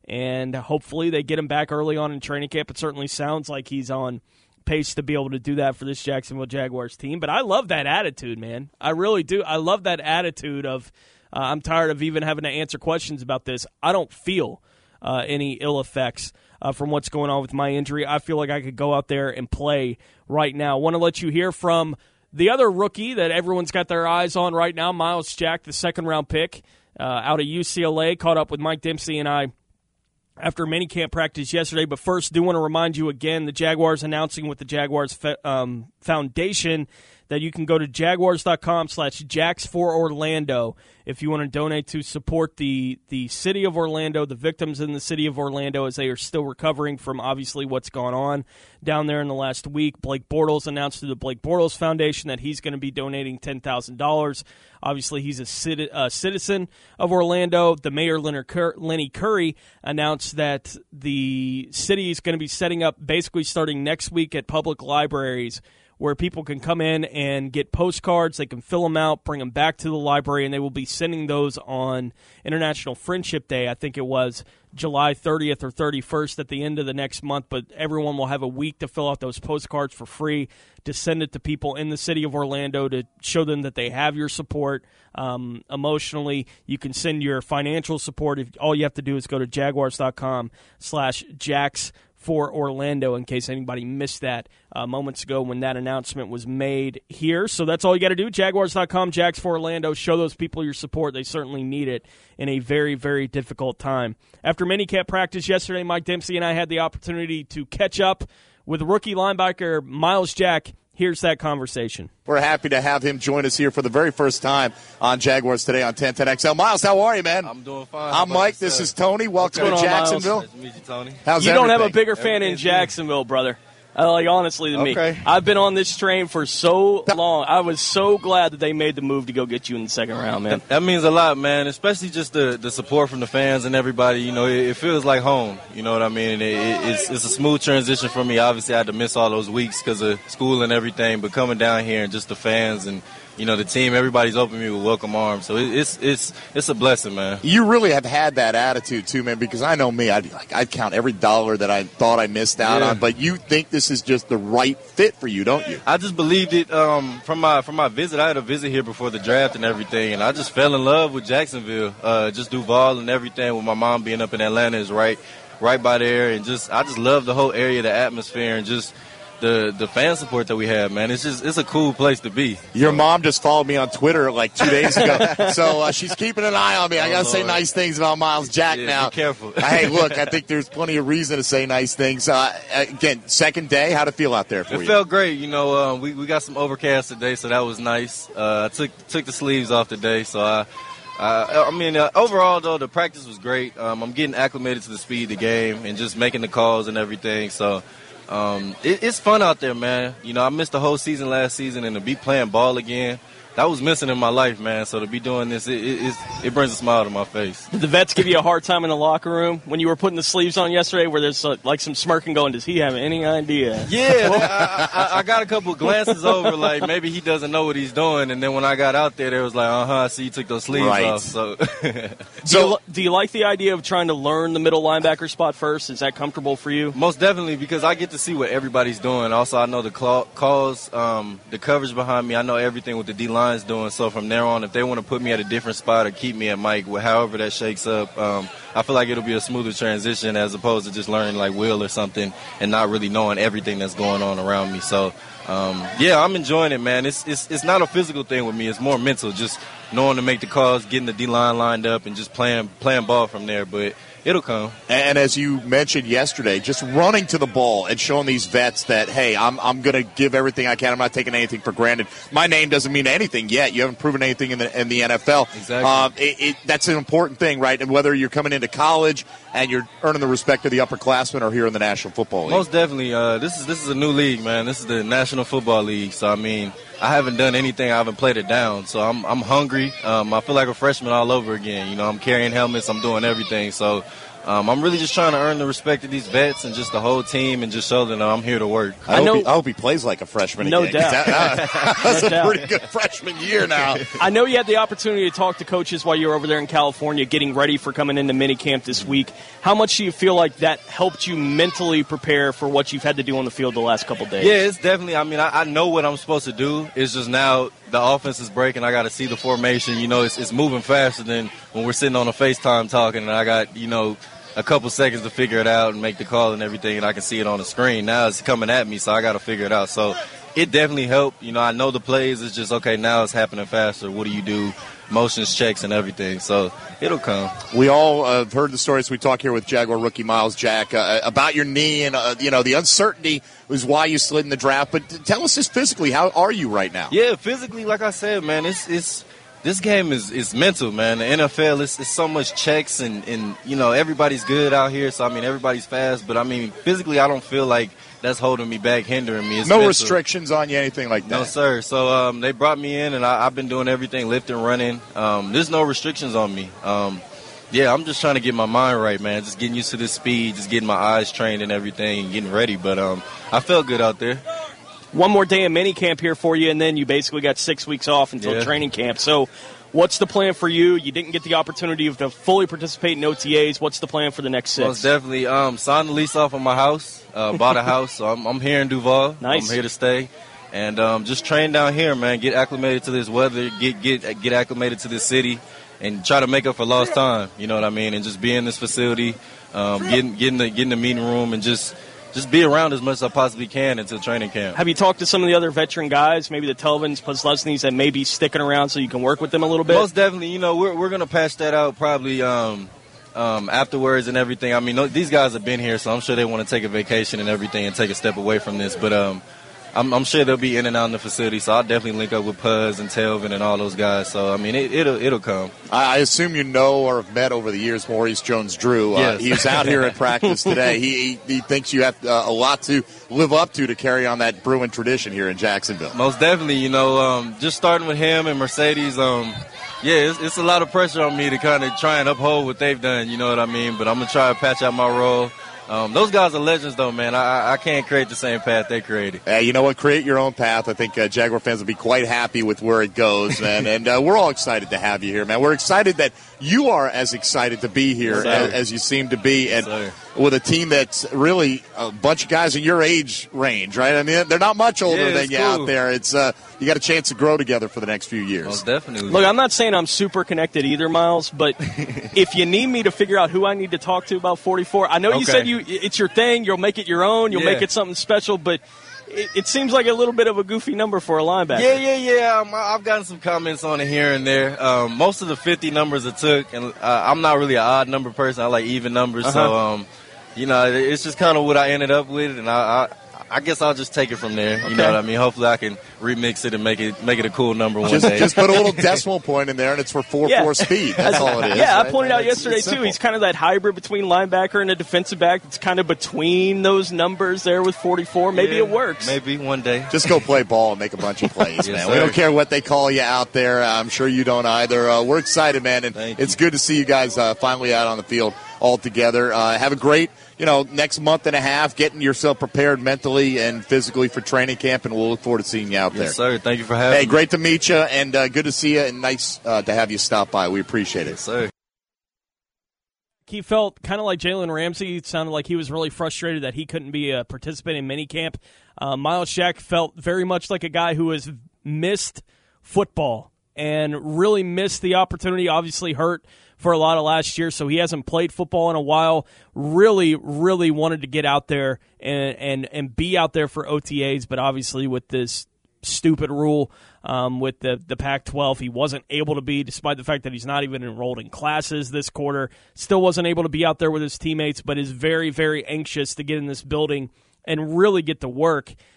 and hopefully they get him back early on in training camp. It certainly sounds like he's on pace to be able to do that for this Jacksonville Jaguars team. But I love that attitude, man. I really do. I love that attitude of uh, I'm tired of even having to answer questions about this. I don't feel uh, any ill effects uh, from what's going on with my injury. I feel like I could go out there and play right now. I want to let you hear from the other rookie that everyone's got their eyes on right now, Miles Jack, the second-round pick uh, out of U C L A, caught up with Mike Dempsey and I after minicamp practice yesterday. But first, do want to remind you again, the Jaguars announcing with the Jaguars fe- um, Foundation that you can go to jaguars.com slash jacks for Orlando if you want to donate to support the, the city of Orlando, the victims in the city of Orlando, as they are still recovering from obviously what's gone on down there in the last week. Blake Bortles announced to the Blake Bortles Foundation that he's going to be donating ten thousand dollars. Obviously, he's a, citi- a citizen of Orlando. The mayor, Leonard Cur- Lenny Curry, announced that the city is going to be setting up, basically starting next week, at public libraries where people can come in and get postcards. They can fill them out, bring them back to the library, and they will be sending those on International Friendship Day. I think it was July thirtieth or thirty-first at the end of the next month, but everyone will have a week to fill out those postcards for free to send it to people in the city of Orlando to show them that they have your support um, emotionally. You can send your financial support. If all you have to do is go to jaguars.com slash jacks for Orlando, in case anybody missed that uh, moments ago when that announcement was made here. So that's all you got to do, jaguars dot com, Jacks for Orlando. Show those people your support. They certainly need it in a very, very difficult time. After minicamp practice yesterday, Mike Dempsey and I had the opportunity to catch up with rookie linebacker Miles Jack. Here's that conversation. We're happy to have him join us here for the very first time on Jaguars Today on ten ten X L. Miles, how are you, man? I'm doing fine. I'm Mike. Yourself? This is Tony. Welcome What's to going on, Jacksonville. Nice to meet you, Tony. How's you everything? don't have a bigger fan in Jacksonville, brother. Uh, like, honestly, than Okay. me. I've been on this train for so long. I was so glad that they made the move to go get you in the second round, man. That means a lot, man, especially just the, the support from the fans and everybody. You know, it, it feels like home. You know what I mean? It, it, it's, it's a smooth transition for me. Obviously, I had to miss all those weeks because of school and everything, but coming down here and just the fans and, you know, the team, everybody's opened me with welcome arms. So it, it's it's it's a blessing, man. You really have had that attitude, too, man, because I know me. I'd, like, I'd count every dollar that I thought I missed out Yeah. on, but you think this is just the right fit for you, don't you? I just believed it um, from my from my visit. I had a visit here before the draft and everything, and I just fell in love with Jacksonville. Uh, just Duval and everything, with my mom being up in Atlanta is right right by there, and just I just love the whole area, the atmosphere, and just the the fan support that we have, man. It's just it's a cool place to be. Your mom just followed me on Twitter like two days ago, so uh, she's keeping an eye on me. I Oh, got to say Lord. nice things about Miles Jack Yeah, now. be careful. Hey, look, I think there's plenty of reason to say nice things. Uh, again, second day, how'd it feel out there for It you? felt great. You know, uh, we we got some overcast today, so that was nice. Uh, I took took the sleeves off today, so I. Uh, I mean, uh, overall, though, the practice was great. Um, I'm getting acclimated to the speed of the game and just making the calls and everything. So um, it, it's fun out there, man. You know, I missed the whole season last season, and to be playing ball again, that was missing in my life, man. So to be doing this, it, it, it's, it brings a smile to my face. Did the vets give you a hard time in the locker room when you were putting the sleeves on yesterday, where there's uh, like some smirking going, does he have any idea? Yeah, I, I, I got a couple of glances over, like maybe he doesn't know what he's doing. And then when I got out there, they was like, uh-huh, I see you took those sleeves Right. off. So Do, you, li- do you like the idea of trying to learn the middle linebacker spot first? Is that comfortable for you? most definitely, because I get to see what everybody's doing. Also, I know the cla- calls, um, the coverage behind me. I know everything what the D-line's doing. So from there on, if they want to put me at a different spot or keep me at Mike, however that shakes up, um, I feel like it'll be a smoother transition as opposed to just learning like Will or something and not really knowing everything that's going on around me. So, um, yeah, I'm enjoying it, man. It's, it's it's not a physical thing with me. It's more mental, just knowing to make the calls, getting the D-line lined up, and just playing playing ball from there. But it'll come. And as you mentioned yesterday, just running to the ball and showing these vets that, hey, I'm I'm going to give everything I can. I'm not taking anything for granted. My name doesn't mean anything yet. You haven't proven anything in the in the N F L. Exactly. Um, it, it, that's an important thing, right? And whether you're coming into college and you're earning the respect of the upperclassmen or here in the National Football League. Most definitely. Uh, this is this is a new league, man. This is the National Football League. So I mean, I haven't done anything. I haven't played it down. So I'm I'm hungry. Um, I feel like a freshman all over again. You know, I'm carrying helmets. I'm doing everything. So. um, I'm really just trying to earn the respect of these vets and just the whole team and just show them I'm here to work. I, I, hope, know, he, I hope he plays like a freshman no again. Doubt. That, that's no a doubt. pretty good freshman year now. I know you had the opportunity to talk to coaches while you were over there in California getting ready for coming into minicamp this week. How much do you feel like that helped you mentally prepare for what you've had to do on the field the last couple of days? Yeah, it's definitely, I mean, I, I know what I'm supposed to do. It's just now the offense is breaking. I got to see the formation. You know, it's, it's moving faster than when we're sitting on a FaceTime talking, and I got, you know, a couple seconds to figure it out and make the call and everything, and I can see it on the screen. Now it's coming at me, so I got to figure it out. So it definitely helped. You know, I know the plays. It's just, okay, now it's happening faster. What do you do? Motions, checks, and everything. So it'll come. We all uh, have heard the stories. We talk here with Jaguar rookie Myles Jack uh, about your knee, and, uh, you know, the uncertainty was why you slid in the draft. But tell us just physically, how are you right now? Yeah, physically, like I said, man, it's it's this game is, is mental, man. The N F L, it's, it's so much checks, and, and, you know, everybody's good out here. So, I mean, everybody's fast. But, I mean, physically, I don't feel like that's holding me back, hindering me. It's no mental. restrictions on you, anything like that? No, sir. So um, they brought me in, and I, I've been doing everything, lifting, running. Um, there's no restrictions on me. Um, yeah, I'm just trying to get my mind right, man. Just getting used to this speed, just getting my eyes trained and everything, and getting ready. But um, I felt good out there. One more day of minicamp here for you, and then you basically got six weeks off until yeah. training camp. So what's the plan for you? You didn't get the opportunity to fully participate in O T As. What's the plan for the next six? Most definitely. Um, signed the lease off on my house. Uh, bought a house, so I'm, I'm here in Duval. Nice. I'm here to stay, and um, just train down here, man. Get acclimated to this weather. Get get get acclimated to this city, and try to make up for lost time. You know what I mean? And just be in this facility, um, getting getting the getting the meeting room, and just just be around as much as I possibly can until training camp. Have you talked to some of the other veteran guys, maybe the Telvins, Posluszny's, that may be sticking around so you can work with them a little bit? Most definitely. You know, we're we're gonna patch that out probably. Um, Um, afterwards and everything. I mean, these guys have been here, so I'm sure they want to take a vacation and everything and take a step away from this. But um, I'm, I'm sure they'll be in and out in the facility, so I'll definitely link up with Puz and Telvin and all those guys. So, I mean, it, it'll it'll come. I assume you know or have met over the years Maurice Jones-Drew. Uh, yes. He was out here at practice today. He, he he thinks you have uh, a lot to live up to to carry on that Bruin tradition here in Jacksonville. Most definitely. You know, um, just starting with him and Mercedes, um, yeah, it's, it's a lot of pressure on me to kind of try and uphold what they've done, you know what I mean? But I'm going to try to patch out my role. Um, those guys are legends, though, man. I, I can't create the same path they created. Uh, you know what? Create your own path. I think uh, Jaguar fans will be quite happy with where it goes, man. and uh, we're all excited to have you here, man. We're excited that you are as excited to be here yes, as, as you seem to be. And yes, with a team that's really a bunch of guys in your age range, right? I mean, they're not much older yeah, than you cool. out there. It's uh, you got a chance to grow together for the next few years. Most definitely. Look, I'm not saying I'm super connected either, Myles, but if you need me to figure out who I need to talk to about forty-four, I know you okay. said you it's your thing. You'll make it your own. You'll yeah. make it something special, but it, it seems like a little bit of a goofy number for a linebacker. Yeah, yeah, yeah. Um, I've gotten some comments on it here and there. Um, most of the fifty numbers it took, and uh, I'm not really an odd number person. I like even numbers, uh-huh. so um, you know, it's just kind of what I ended up with, and I. I I guess I'll just take it from there. You okay. know what I mean? Hopefully I can remix it and make it make it a cool number one just, day. Just put a little decimal point in there, and it's for four yeah. four speed. That's all it is. Yeah, right? I pointed out it's, yesterday, it's too. He's kind of that hybrid between linebacker and a defensive back. It's kind of between those numbers there with forty-four. Maybe yeah, it works. Maybe one day. Just go play ball and make a bunch of plays, yes, man. Sir. We don't care what they call you out there. I'm sure you don't either. Uh, we're excited, man, and Thank it's you. good to see you guys uh, finally out on the field all together. Uh, have a great, you know, next month and a half, getting yourself prepared mentally and physically for training camp, and we'll look forward to seeing you out there. Yes, sir. Thank you for having hey, me. Hey, great to meet you, and uh, good to see you, and nice uh, to have you stop by. We appreciate it. Yes, sir. He felt kind of like Jalen Ramsey. It sounded like he was really frustrated that he couldn't be a participant in minicamp. Uh, Myles Jack felt very much like a guy who has missed football and really missed the opportunity, obviously hurt for a lot of last year, so he hasn't played football in a while. Really, really wanted to get out there and and, and be out there for O T As, but obviously with this stupid rule um, with the, the Pac twelve, he wasn't able to be, despite the fact that he's not even enrolled in classes this quarter. Still wasn't able to be out there with his teammates, but is very, very anxious to get in this building and really get to work.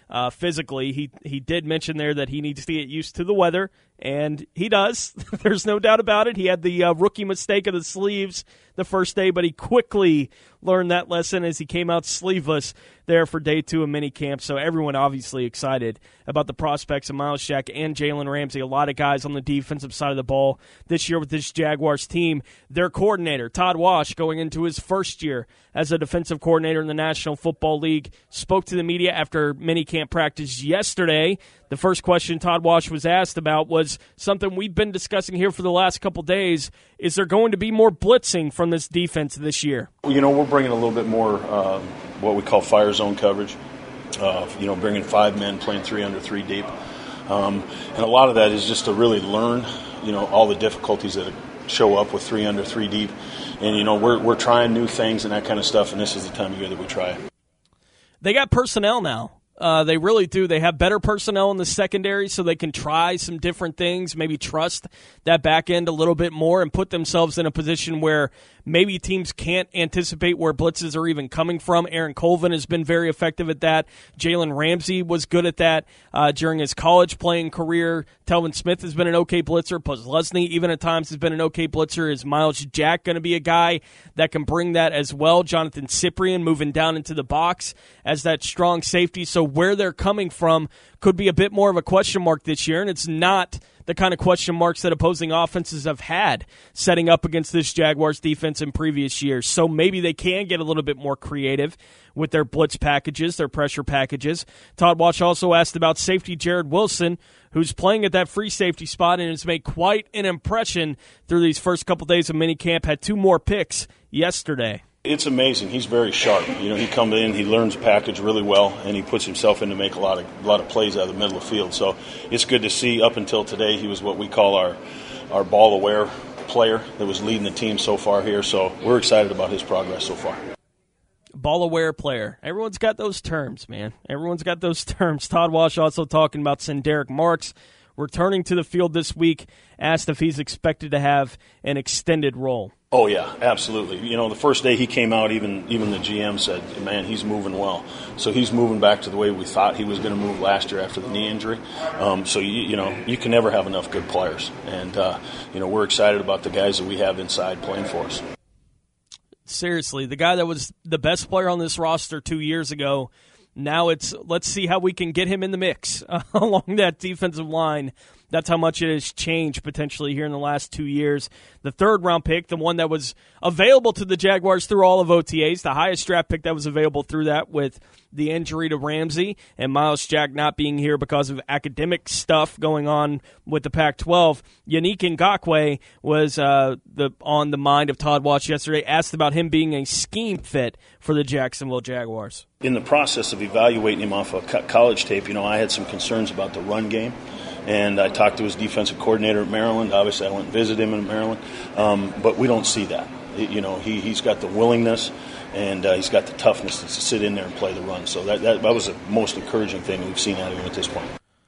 uh, physically. He he did mention there that he needs to get used to the weather, and he does. There's no doubt about it. He had the uh, rookie mistake of the sleeves the first day, but he quickly learned that lesson as he came out sleeveless there for day two of minicamp. So everyone obviously excited about the prospects of Myles Jack and Jalen Ramsey. A lot of guys on the defensive side of the ball this year with this Jaguars team. Their coordinator, Todd Wash, going into his first year as a defensive coordinator in the National Football League, spoke to the media after minicamp practice yesterday. The first question Todd Wash was asked about was something we've been discussing here for the last couple days. Is there going to be more blitzing from this defense this year? You know, we're bringing a little bit more um, what we call fire zone coverage. Uh, you know, bringing five men, playing three under three deep. Um, and a lot of that is just to really learn, you know, all the difficulties that show up with three under three deep. And, you know, we're we're trying new things and that kind of stuff, and this is the time of year that we try it. They got personnel now. Uh, they really do. They have better personnel in the secondary so they can try some different things, maybe trust that back end a little bit more and put themselves in a position where maybe teams can't anticipate where blitzes are even coming from. Aaron Colvin has been very effective at that. Jalen Ramsey was good at that uh, during his college playing career. Telvin Smith has been an okay blitzer. Posluszny even at times has been an okay blitzer. Is Myles Jack going to be a guy that can bring that as well? Jonathan Cyprien moving down into the box as that strong safety. So where they're coming from could be a bit more of a question mark this year, and it's not the kind of question marks that opposing offenses have had setting up against this Jaguars defense in previous years. So maybe they can get a little bit more creative with their blitz packages, their pressure packages. Todd Wash also asked about safety Jared Wilson, who's playing at that free safety spot and has made quite an impression through these first couple days of minicamp. Had two more picks yesterday. It's amazing. He's very sharp. You know, he comes in, he learns the package really well, and he puts himself in to make a lot of a lot of plays out of the middle of the field. So it's good to see. Up until today, he was what we call our our ball-aware player that was leading the team so far here. So we're excited about his progress so far. Ball-aware player. Everyone's got those terms, man. Everyone's got those terms. Todd Wash also talking about Senderick Marks returning to the field this week, asked if he's expected to have an extended role. Oh, yeah, absolutely. You know, the first day he came out, even even the G M said, man, he's moving well. So he's moving back to the way we thought he was going to move last year after the knee injury. Um, so, you, you know, you can never have enough good players. And, uh, you know, we're excited about the guys that we have inside playing for us. Seriously, the guy that was the best player on this roster two years ago, now it's let's see how we can get him in the mix uh, along that defensive line. That's how much it has changed potentially here in the last two years. The third round pick, the one that was available to the Jaguars through all of O T As, the highest draft pick that was available through that with the injury to Ramsey and Myles Jack not being here because of academic stuff going on with the Pac twelve. Yannick Ngakoue was uh, the on the mind of Todd Wash yesterday, asked about him being a scheme fit for the Jacksonville Jaguars. In the process of evaluating him off of college tape, you know, I had some concerns about the run game. And I talked to his defensive coordinator at Maryland. Obviously, I went and visited him in Maryland. Um, but we don't see that. It, you know, he, he's got the willingness and uh, he's got the toughness to sit in there and play the run. So that, that, that was the most encouraging thing we've seen out of him at this point.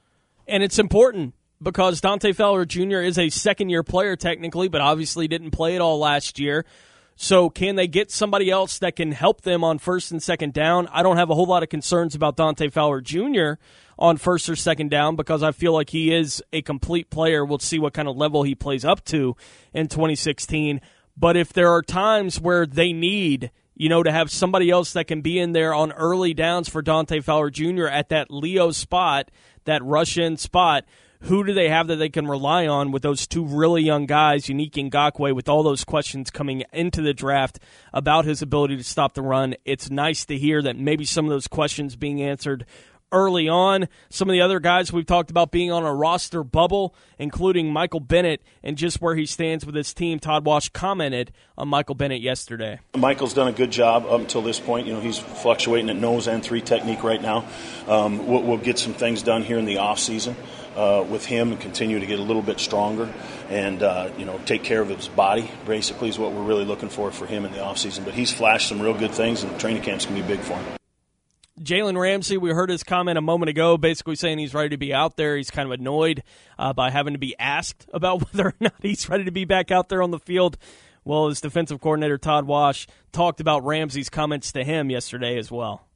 And it's important because Dante Fowler Junior is a second-year player technically, but obviously didn't play it all last year. So can they get somebody else that can help them on first and second down? I don't have a whole lot of concerns about Dante Fowler Junior on first or second down because I feel like he is a complete player. We'll see what kind of level he plays up to in twenty sixteen. But if there are times where they need, you know, to have somebody else that can be in there on early downs for Dante Fowler Junior at that Leo spot, that rush-in spot, who do they have that they can rely on with those two really young guys, Yannick Ngakoue, with all those questions coming into the draft about his ability to stop the run? It's nice to hear that maybe some of those questions being answered early on. Some of the other guys we've talked about being on a roster bubble, including Michael Bennett, and just where he stands with his team. Todd Wash commented on Michael Bennett yesterday. Michael's done a good job up until this point. You know, he's fluctuating at nose and three technique right now. Um, we'll, we'll get some things done here in the off season uh, with him and continue to get a little bit stronger and, uh, you know, take care of his body, basically, is what we're really looking for for him in the off season. But he's flashed some real good things, and training camp's going to be big for him. Jalen Ramsey, we heard his comment a moment ago, basically saying he's ready to be out there. He's kind of annoyed uh, by having to be asked about whether or not he's ready to be back out there on the field. Well, his defensive coordinator, Todd Wash, talked about Ramsey's comments to him yesterday as well.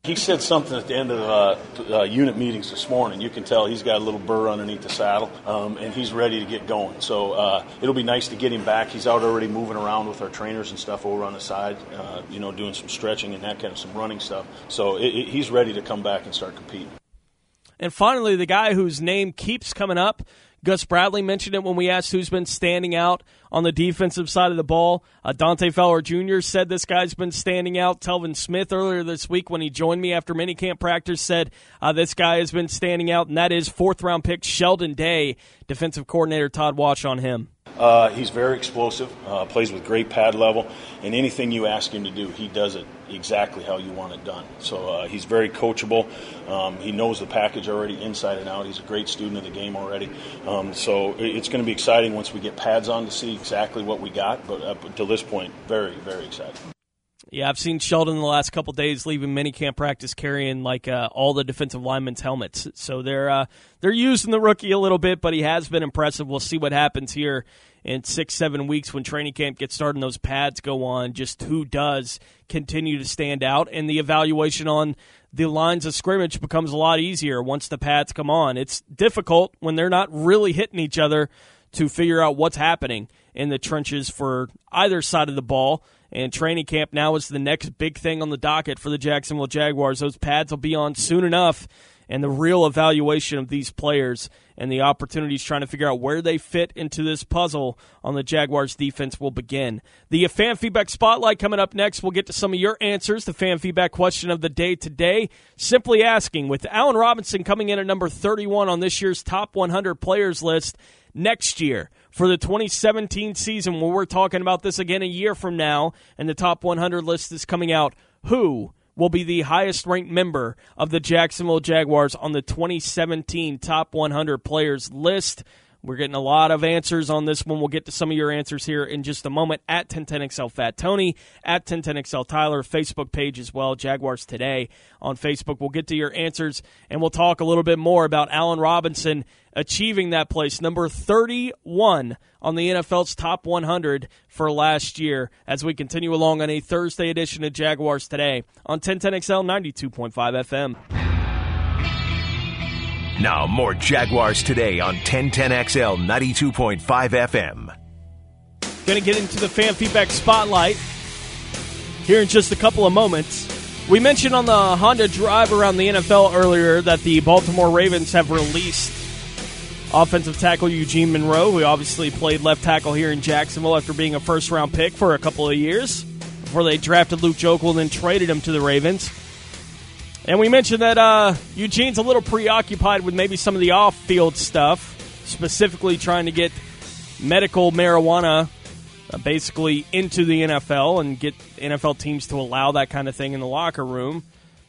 He said something at the end of uh, uh, unit meetings this morning. You can tell he's got a little burr underneath the saddle, um, and he's ready to get going. So uh, it'll be nice to get him back. He's out already moving around with our trainers and stuff over on the side, uh, you know, doing some stretching and that kind of some running stuff. So it, it, he's ready to come back and start competing. And finally, the guy whose name keeps coming up, Gus Bradley mentioned it when we asked who's been standing out on the defensive side of the ball. Uh, Dante Fowler Junior said this guy's been standing out. Telvin Smith earlier this week when he joined me after minicamp practice said uh, this guy has been standing out, and that is fourth-round pick Sheldon Day. Defensive coordinator Todd Watch on him. Uh, he's very explosive, uh, plays with great pad level, and anything you ask him to do, he does it exactly how you want it done. So uh, he's very coachable. Um, he knows the package already inside and out. He's a great student of the game already. Um, so it's going to be exciting once we get pads on to see exactly what we got. But up to this point, very, very exciting. Yeah, I've seen Sheldon in the last couple of days leaving minicamp practice carrying like uh, all the defensive linemen's helmets. So they're uh, they're using the rookie a little bit, but he has been impressive. We'll see what happens here in six, seven weeks when training camp gets started and those pads go on, just who does continue to stand out. And the evaluation on the lines of scrimmage becomes a lot easier once the pads come on. It's difficult when they're not really hitting each other to figure out what's happening in the trenches for either side of the ball. And training camp now is the next big thing on the docket for the Jacksonville Jaguars. Those pads will be on soon enough, and the real evaluation of these players and the opportunities trying to figure out where they fit into this puzzle on the Jaguars defense will begin. The Fan Feedback Spotlight coming up next. We'll get to some of your answers. The fan feedback question of the day today, simply asking, with Allen Robinson coming in at number thirty-one on this year's top one hundred players list next year for the twenty seventeen season, when we're talking about this again a year from now, and the top one hundred list is coming out, who will be the highest-ranked member of the Jacksonville Jaguars on the twenty seventeen top one hundred players list? We're getting a lot of answers on this one. We'll get to some of your answers here in just a moment at ten ten X L Fat Tony, at ten ten X L Tyler, Facebook page as well, Jaguars Today on Facebook. We'll get to your answers, and we'll talk a little bit more about Allen Robinson achieving that place, number thirty-one on the N F L's top one hundred for last year, as we continue along on a Thursday edition of Jaguars Today on ten ten X L ninety-two point five F M. Now more Jaguars Today on ten ten X L ninety-two point five F M. Going to get into the fan feedback spotlight here in just a couple of moments. We mentioned on the Honda Drive around the N F L earlier that the Baltimore Ravens have released offensive tackle Eugene Monroe, who obviously played left tackle here in Jacksonville after being a first-round pick for a couple of years before they drafted Luke Joeckel and then traded him to the Ravens. And we mentioned that uh, Eugene's a little preoccupied with maybe some of the off-field stuff, specifically trying to get medical marijuana uh, basically into the N F L and get N F L teams to allow that kind of thing in the locker room.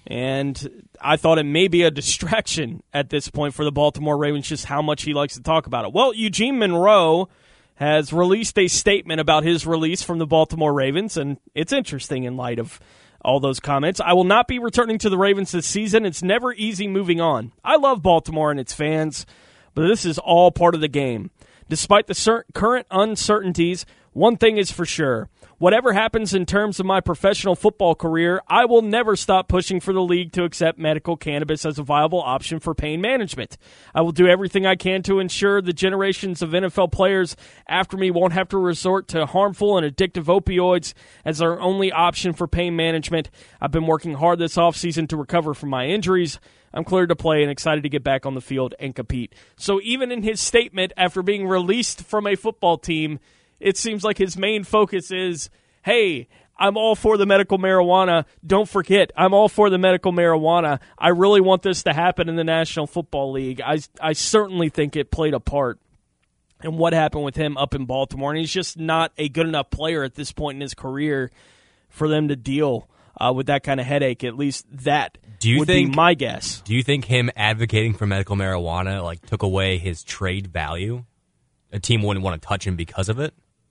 And I thought it may be a distraction at this point for the Baltimore Ravens, just how much he likes to talk about it. Well, Eugene Monroe has released a statement about his release from the Baltimore Ravens, and it's interesting in light of all those comments. I will not be returning to the Ravens this season. It's never easy moving on. I love Baltimore and its fans, but this is all part of the game. Despite the cer- current uncertainties, one thing is for sure. Whatever happens in terms of my professional football career, I will never stop pushing for the league to accept medical cannabis as a viable option for pain management. I will do everything I can to ensure the generations of N F L players after me won't have to resort to harmful and addictive opioids as their only option for pain management. I've been working hard this offseason to recover from my injuries. I'm cleared to play and excited to get back on the field and compete. So even in his statement after being released from a football team, it seems like his main focus is, hey, I'm all for the medical marijuana. Don't forget, I'm all for the medical marijuana. I really want this to happen in the National Football League. I, I certainly think it played a part in what happened with him up in Baltimore. And he's just not a good enough player at this point in his career for them to deal uh, with that kind of headache. At least that do you would think, be my guess. Do you think him advocating for medical marijuana like took away his trade value? A team wouldn't want to touch him because of it?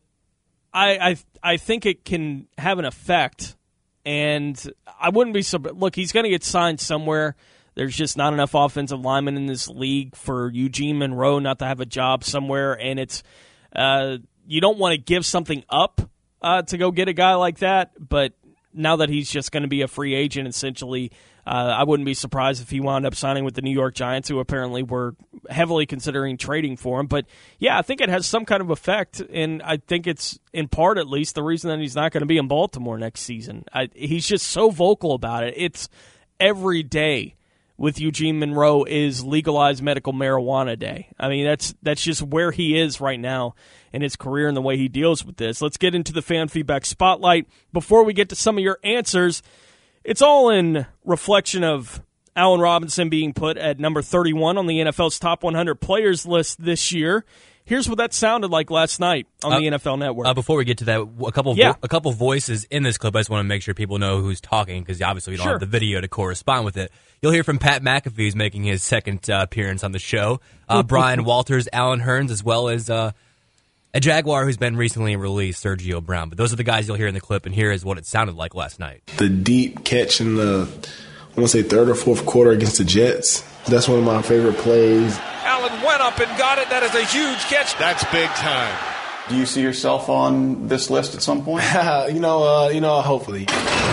I, I I think it can have an effect, and I wouldn't be so. Look, he's going to get signed somewhere. There's just not enough offensive linemen in this league for Eugene Monroe not to have a job somewhere, and it's uh, you don't want to give something up uh, to go get a guy like that. But now that he's just going to be a free agent, essentially, Uh, I wouldn't be surprised if he wound up signing with the New York Giants, who apparently were heavily considering trading for him. But, yeah, I think it has some kind of effect, and I think it's, in part at least, the reason that he's not going to be in Baltimore next season. I, he's just so vocal about it. It's every day with Eugene Monroe is legalized medical marijuana day. I mean, that's that's just where he is right now in his career and the way he deals with this. Let's get into the fan feedback spotlight. Before we get to some of your answers, it's all in reflection of Allen Robinson being put at number thirty-one on the N F L's top one hundred players list this year. Here's what that sounded like last night on uh, the N F L Network. Uh, before we get to that, a couple vo- yeah. a couple voices in this clip. I just want to make sure people know who's talking because obviously we don't sure. have the video to correspond with it. You'll hear from Pat McAfee, who's making his second uh, appearance on the show. Uh, Brian Walters, Alan Hearns, as well as uh, a Jaguar who's been recently released, Sergio Brown. But those are the guys you'll hear in the clip, and here is what it sounded like last night. The deep catch in the, I want to say third or fourth quarter against the Jets. That's one of my favorite plays. Allen went up and got it. That is a huge catch. That's big time. Do you see yourself on this list at some point? you know, uh, you know, hopefully.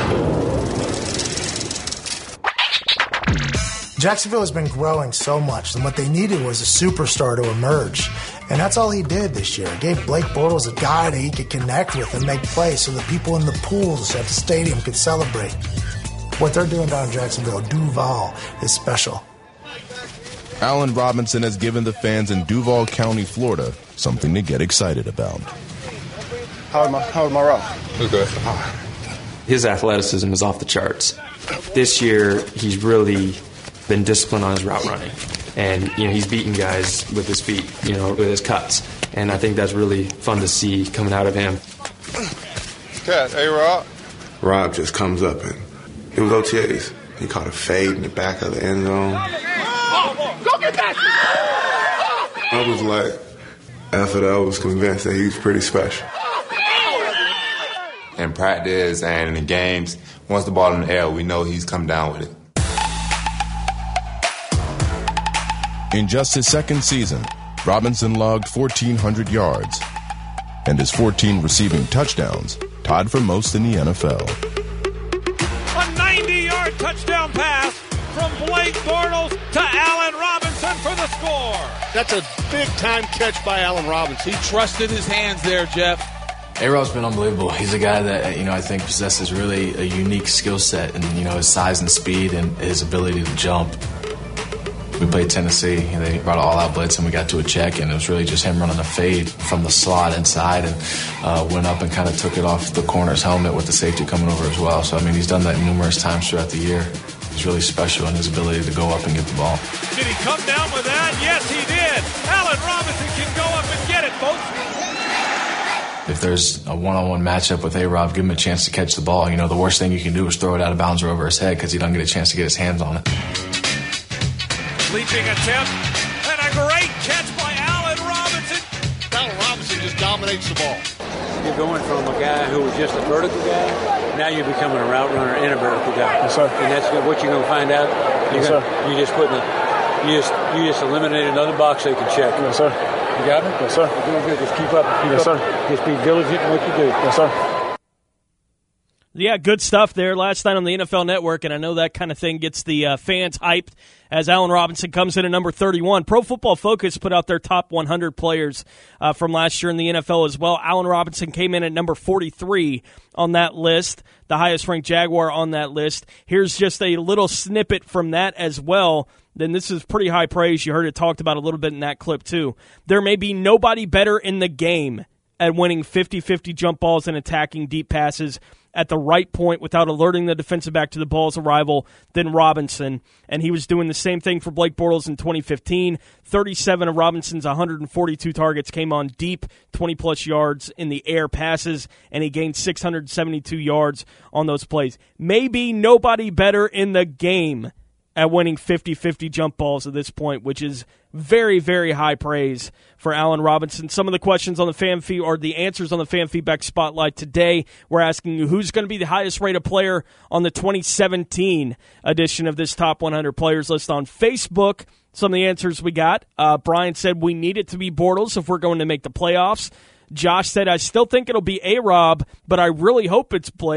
Jacksonville has been growing so much, and what they needed was a superstar to emerge. And that's all he did this year. He gave Blake Bortles a guy that he could connect with and make plays so the people in the pools at the stadium could celebrate. What they're doing down in Jacksonville, Duval, is special. Allen Robinson has given the fans in Duval County, Florida, something to get excited about. How am I, how am I wrong? Okay. His athleticism is off the charts. This year, he's really been disciplined on his route running. And, you know, he's beating guys with his feet, you know, with his cuts. And I think that's really fun to see coming out of him. Cat, hey, Rob. Rob just comes up and it was O T As. He caught a fade in the back of the end zone. Go get that! I was like, after that, I was convinced that he was pretty special. In practice and in the games, once the ball in the air, we know he's come down with it. In just his second season, Robinson logged fourteen hundred yards and his fourteen receiving touchdowns tied for most in the N F L. A ninety-yard touchdown pass from Blake Bortles to Allen Robinson for the score. That's a big-time catch by Allen Robinson. He trusted his hands there, Jeff. A-Rob's been unbelievable. He's a guy that, you know, I think possesses really a unique skill set and, you know, his size and speed and his ability to jump. We played Tennessee, and they brought an all-out blitz, and we got to a check, and it was really just him running a fade from the slot inside and uh, went up and kind of took it off the corner's helmet with the safety coming over as well. So, I mean, he's done that numerous times throughout the year. He's really special in his ability to go up and get the ball. Did he come down with that? Yes, he did. Allen Robinson can go up and get it, folks. If there's a one-on-one matchup with A-Rob, give him a chance to catch the ball. You know, the worst thing you can do is throw it out of bounds or over his head because he doesn't get a chance to get his hands on it. Leaping attempt, and a great catch by Allen Robinson. Allen Robinson just dominates the ball. You're going from a guy who was just a vertical guy, now you're becoming a route runner and a vertical guy. Yes, sir. And that's what you're going to find out. You're Yes, gonna, sir. You just putting, a, you just you just eliminate another box they can check. Yes, sir. You got it? Yes, sir. You're doing good. Just keep up. Keep Yes, up. sir. Just be diligent in what you do. Yes, sir. Yeah, good stuff there last night on the N F L Network, and I know that kind of thing gets the uh, fans hyped as Allen Robinson comes in at number thirty-one. Pro Football Focus put out their top one hundred players uh, from last year in the N F L as well. Allen Robinson came in at number forty-three on that list, the highest-ranked Jaguar on that list. Here's just a little snippet from that as well. Then this is pretty high praise. You heard it talked about a little bit in that clip too. There may be nobody better in the game at winning fifty-fifty jump balls and attacking deep passes at the right point without alerting the defensive back to the ball's arrival than Robinson. And he was doing the same thing for Blake Bortles in twenty fifteen. thirty-seven of Robinson's one hundred forty-two targets came on deep, twenty-plus yards in the air passes, and he gained six hundred seventy-two yards on those plays. Maybe nobody better in the game at winning fifty-fifty jump balls at this point, which is very, very high praise for Allen Robinson. Some of the questions on the fan feed, or the answers on the fan feedback spotlight today, we're asking you who's going to be the highest rated player on the twenty seventeen edition of this top one hundred players list on Facebook. Some of the answers we got. Uh, Brian said we need it to be Bortles if we're going to make the playoffs. Josh said, I still think it'll be A-Rob, but I really hope it's Blake.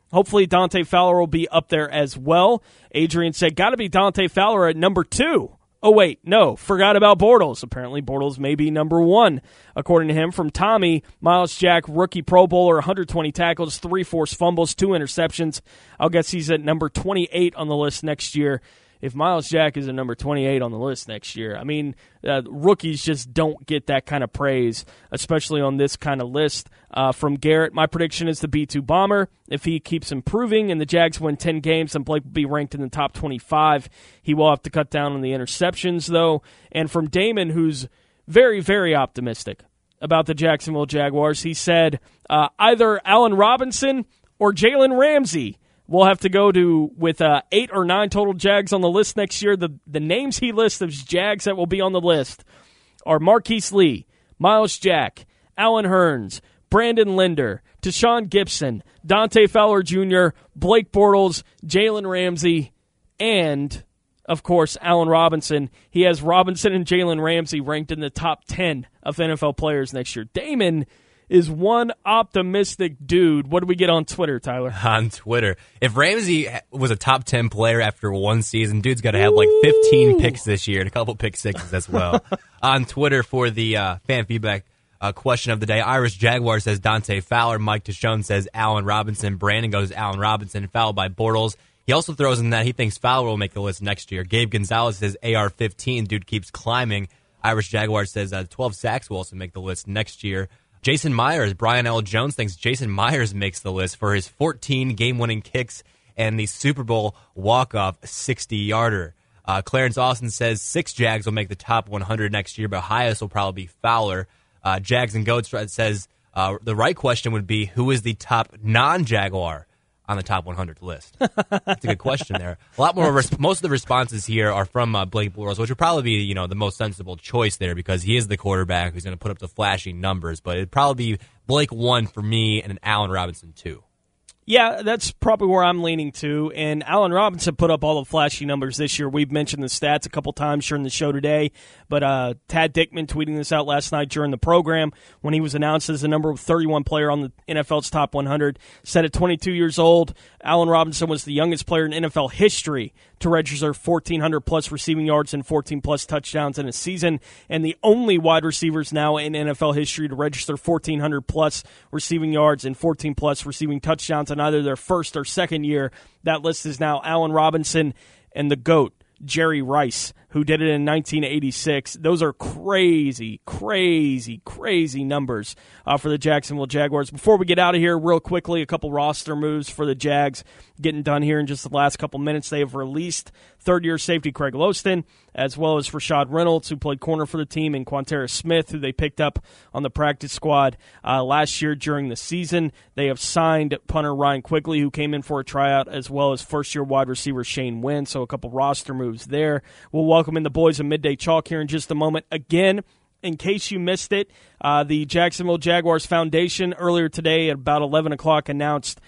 hopefully Dante Fowler will be up there as well. Adrian said, got to be Dante Fowler at number two. Oh, wait, no, forgot about Bortles. Apparently Bortles may be number one, according to him. From Tommy, Miles Jack, rookie Pro Bowler, one hundred twenty tackles, three forced fumbles, two interceptions. I'll guess he's at number twenty-eight on the list next year. If Miles Jack is at number twenty-eight on the list next year, I mean, uh, rookies just don't get that kind of praise, especially on this kind of list. Uh, from Garrett, my prediction is the B two Bomber. If he keeps improving and the Jags win ten games, then Blake will be ranked in the top twenty-five. He will have to cut down on the interceptions, though. And from Damon, who's very, very optimistic about the Jacksonville Jaguars, he said uh, either Allen Robinson or Jalen Ramsey. We'll have to go to with uh, eight or nine total Jags on the list next year. The the names he lists of Jags that will be on the list are Marquise Lee, Miles Jack, Allen Hurns, Brandon Linder, Tashawn Gibson, Dante Fowler Junior, Blake Bortles, Jalen Ramsey, and, of course, Allen Robinson. He has Robinson and Jalen Ramsey ranked in the top ten of N F L players next year. Damon is one optimistic dude. What do we get on Twitter, Tyler? On Twitter. If Ramsey was a top ten player after one season, dude's got to have like fifteen picks this year and a couple pick sixes as well. On Twitter for the uh, fan feedback uh, question of the day, Irish Jaguar says Dante Fowler. Mike Tishon says Allen Robinson. Brandon goes Allen Robinson, followed by Bortles. He also throws in that he thinks Fowler will make the list next year. Gabe Gonzalez says A R fifteen. Dude keeps climbing. Irish Jaguar says uh, twelve sacks will also make the list next year. Jason Myers, Brian L. Jones thinks Jason Myers makes the list for his fourteen game-winning kicks and the Super Bowl walk-off sixty-yarder. Uh, Clarence Austin says six Jags will make the top one hundred next year, but highest will probably be Fowler. Uh, Jags and Goats says uh, the right question would be, who is the top non-Jaguar on the top one hundred list? That's a good question there. A lot more. Res- most of the responses here are from uh, Blake Bortles, which would probably be, you know, the most sensible choice there because he is the quarterback who's going to put up the flashy numbers. But it'd probably be Blake one for me and an Allen Robinson two. Yeah, that's probably where I'm leaning to. And Allen Robinson put up all the flashy numbers this year. We've mentioned the stats a couple times during the show today. But uh, Tad Dickman tweeting this out last night during the program when he was announced as the number thirty-one player on the N F L's top one hundred. Said at twenty-two years old, Allen Robinson was the youngest player in N F L history to register fourteen hundred plus receiving yards and fourteen plus touchdowns in a season, and the only wide receivers now in N F L history to register fourteen hundred plus receiving yards and fourteen plus receiving touchdowns in either their first or second year. That list is now Allen Robinson and the GOAT, Jerry Rice, who did it in nineteen eighty-six. Those are crazy, crazy, crazy numbers uh, for the Jacksonville Jaguars. Before we get out of here, real quickly, a couple roster moves for the Jags getting done here in just the last couple minutes. They have released third-year safety Craig Loston, as well as Rashad Reynolds, who played corner for the team, and Quanterra Smith, who they picked up on the practice squad uh, last year during the season. They have signed punter Ryan Quigley, who came in for a tryout, as well as first-year wide receiver Shane Wynn, so a couple roster moves there. We'll welcome in the boys of Midday Chalk here in just a moment. Again, in case you missed it, uh, the Jacksonville Jaguars Foundation earlier today at about eleven o'clock announced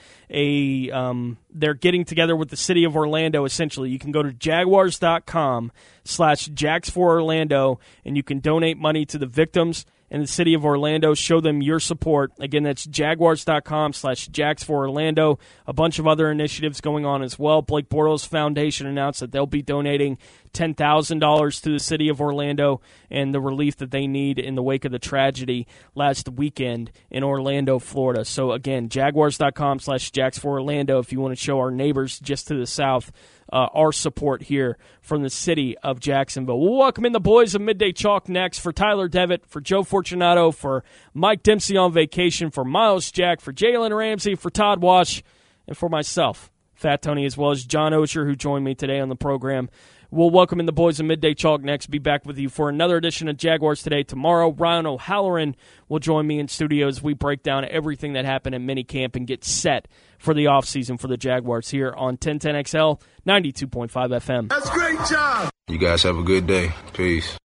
a um, they're getting together with the city of Orlando, essentially. You can go to jaguars.com slash Jags for Orlando, and you can donate money to the victims in the city of Orlando. Show them your support. Again, that's jaguars.com slash Jags for Orlando. A bunch of other initiatives going on as well. Blake Bortles Foundation announced that they'll be donating ten thousand dollars to the city of Orlando and the relief that they need in the wake of the tragedy last weekend in Orlando, Florida. So again, jaguars.com slash Jags for Orlando if you want to show our neighbors just to the south Uh, our support here from the city of Jacksonville. We'll welcome in the boys of Midday Chalk next. For Tyler Devitt, for Joe Fortunato, for Mike Dempsey on vacation, for Miles Jack, for Jalen Ramsey, for Todd Wash, and for myself, Fat Tony, as well as John Osher, who joined me today on the program. We'll welcome in the boys of Midday Chalk next. Be back with you for another edition of Jaguars Today tomorrow. Ryan O'Halloran will join me in studio as we break down everything that happened at minicamp and get set for the offseason for the Jaguars here on ten ten X L ninety-two point five F M. That's a great job. You guys have a good day. Peace.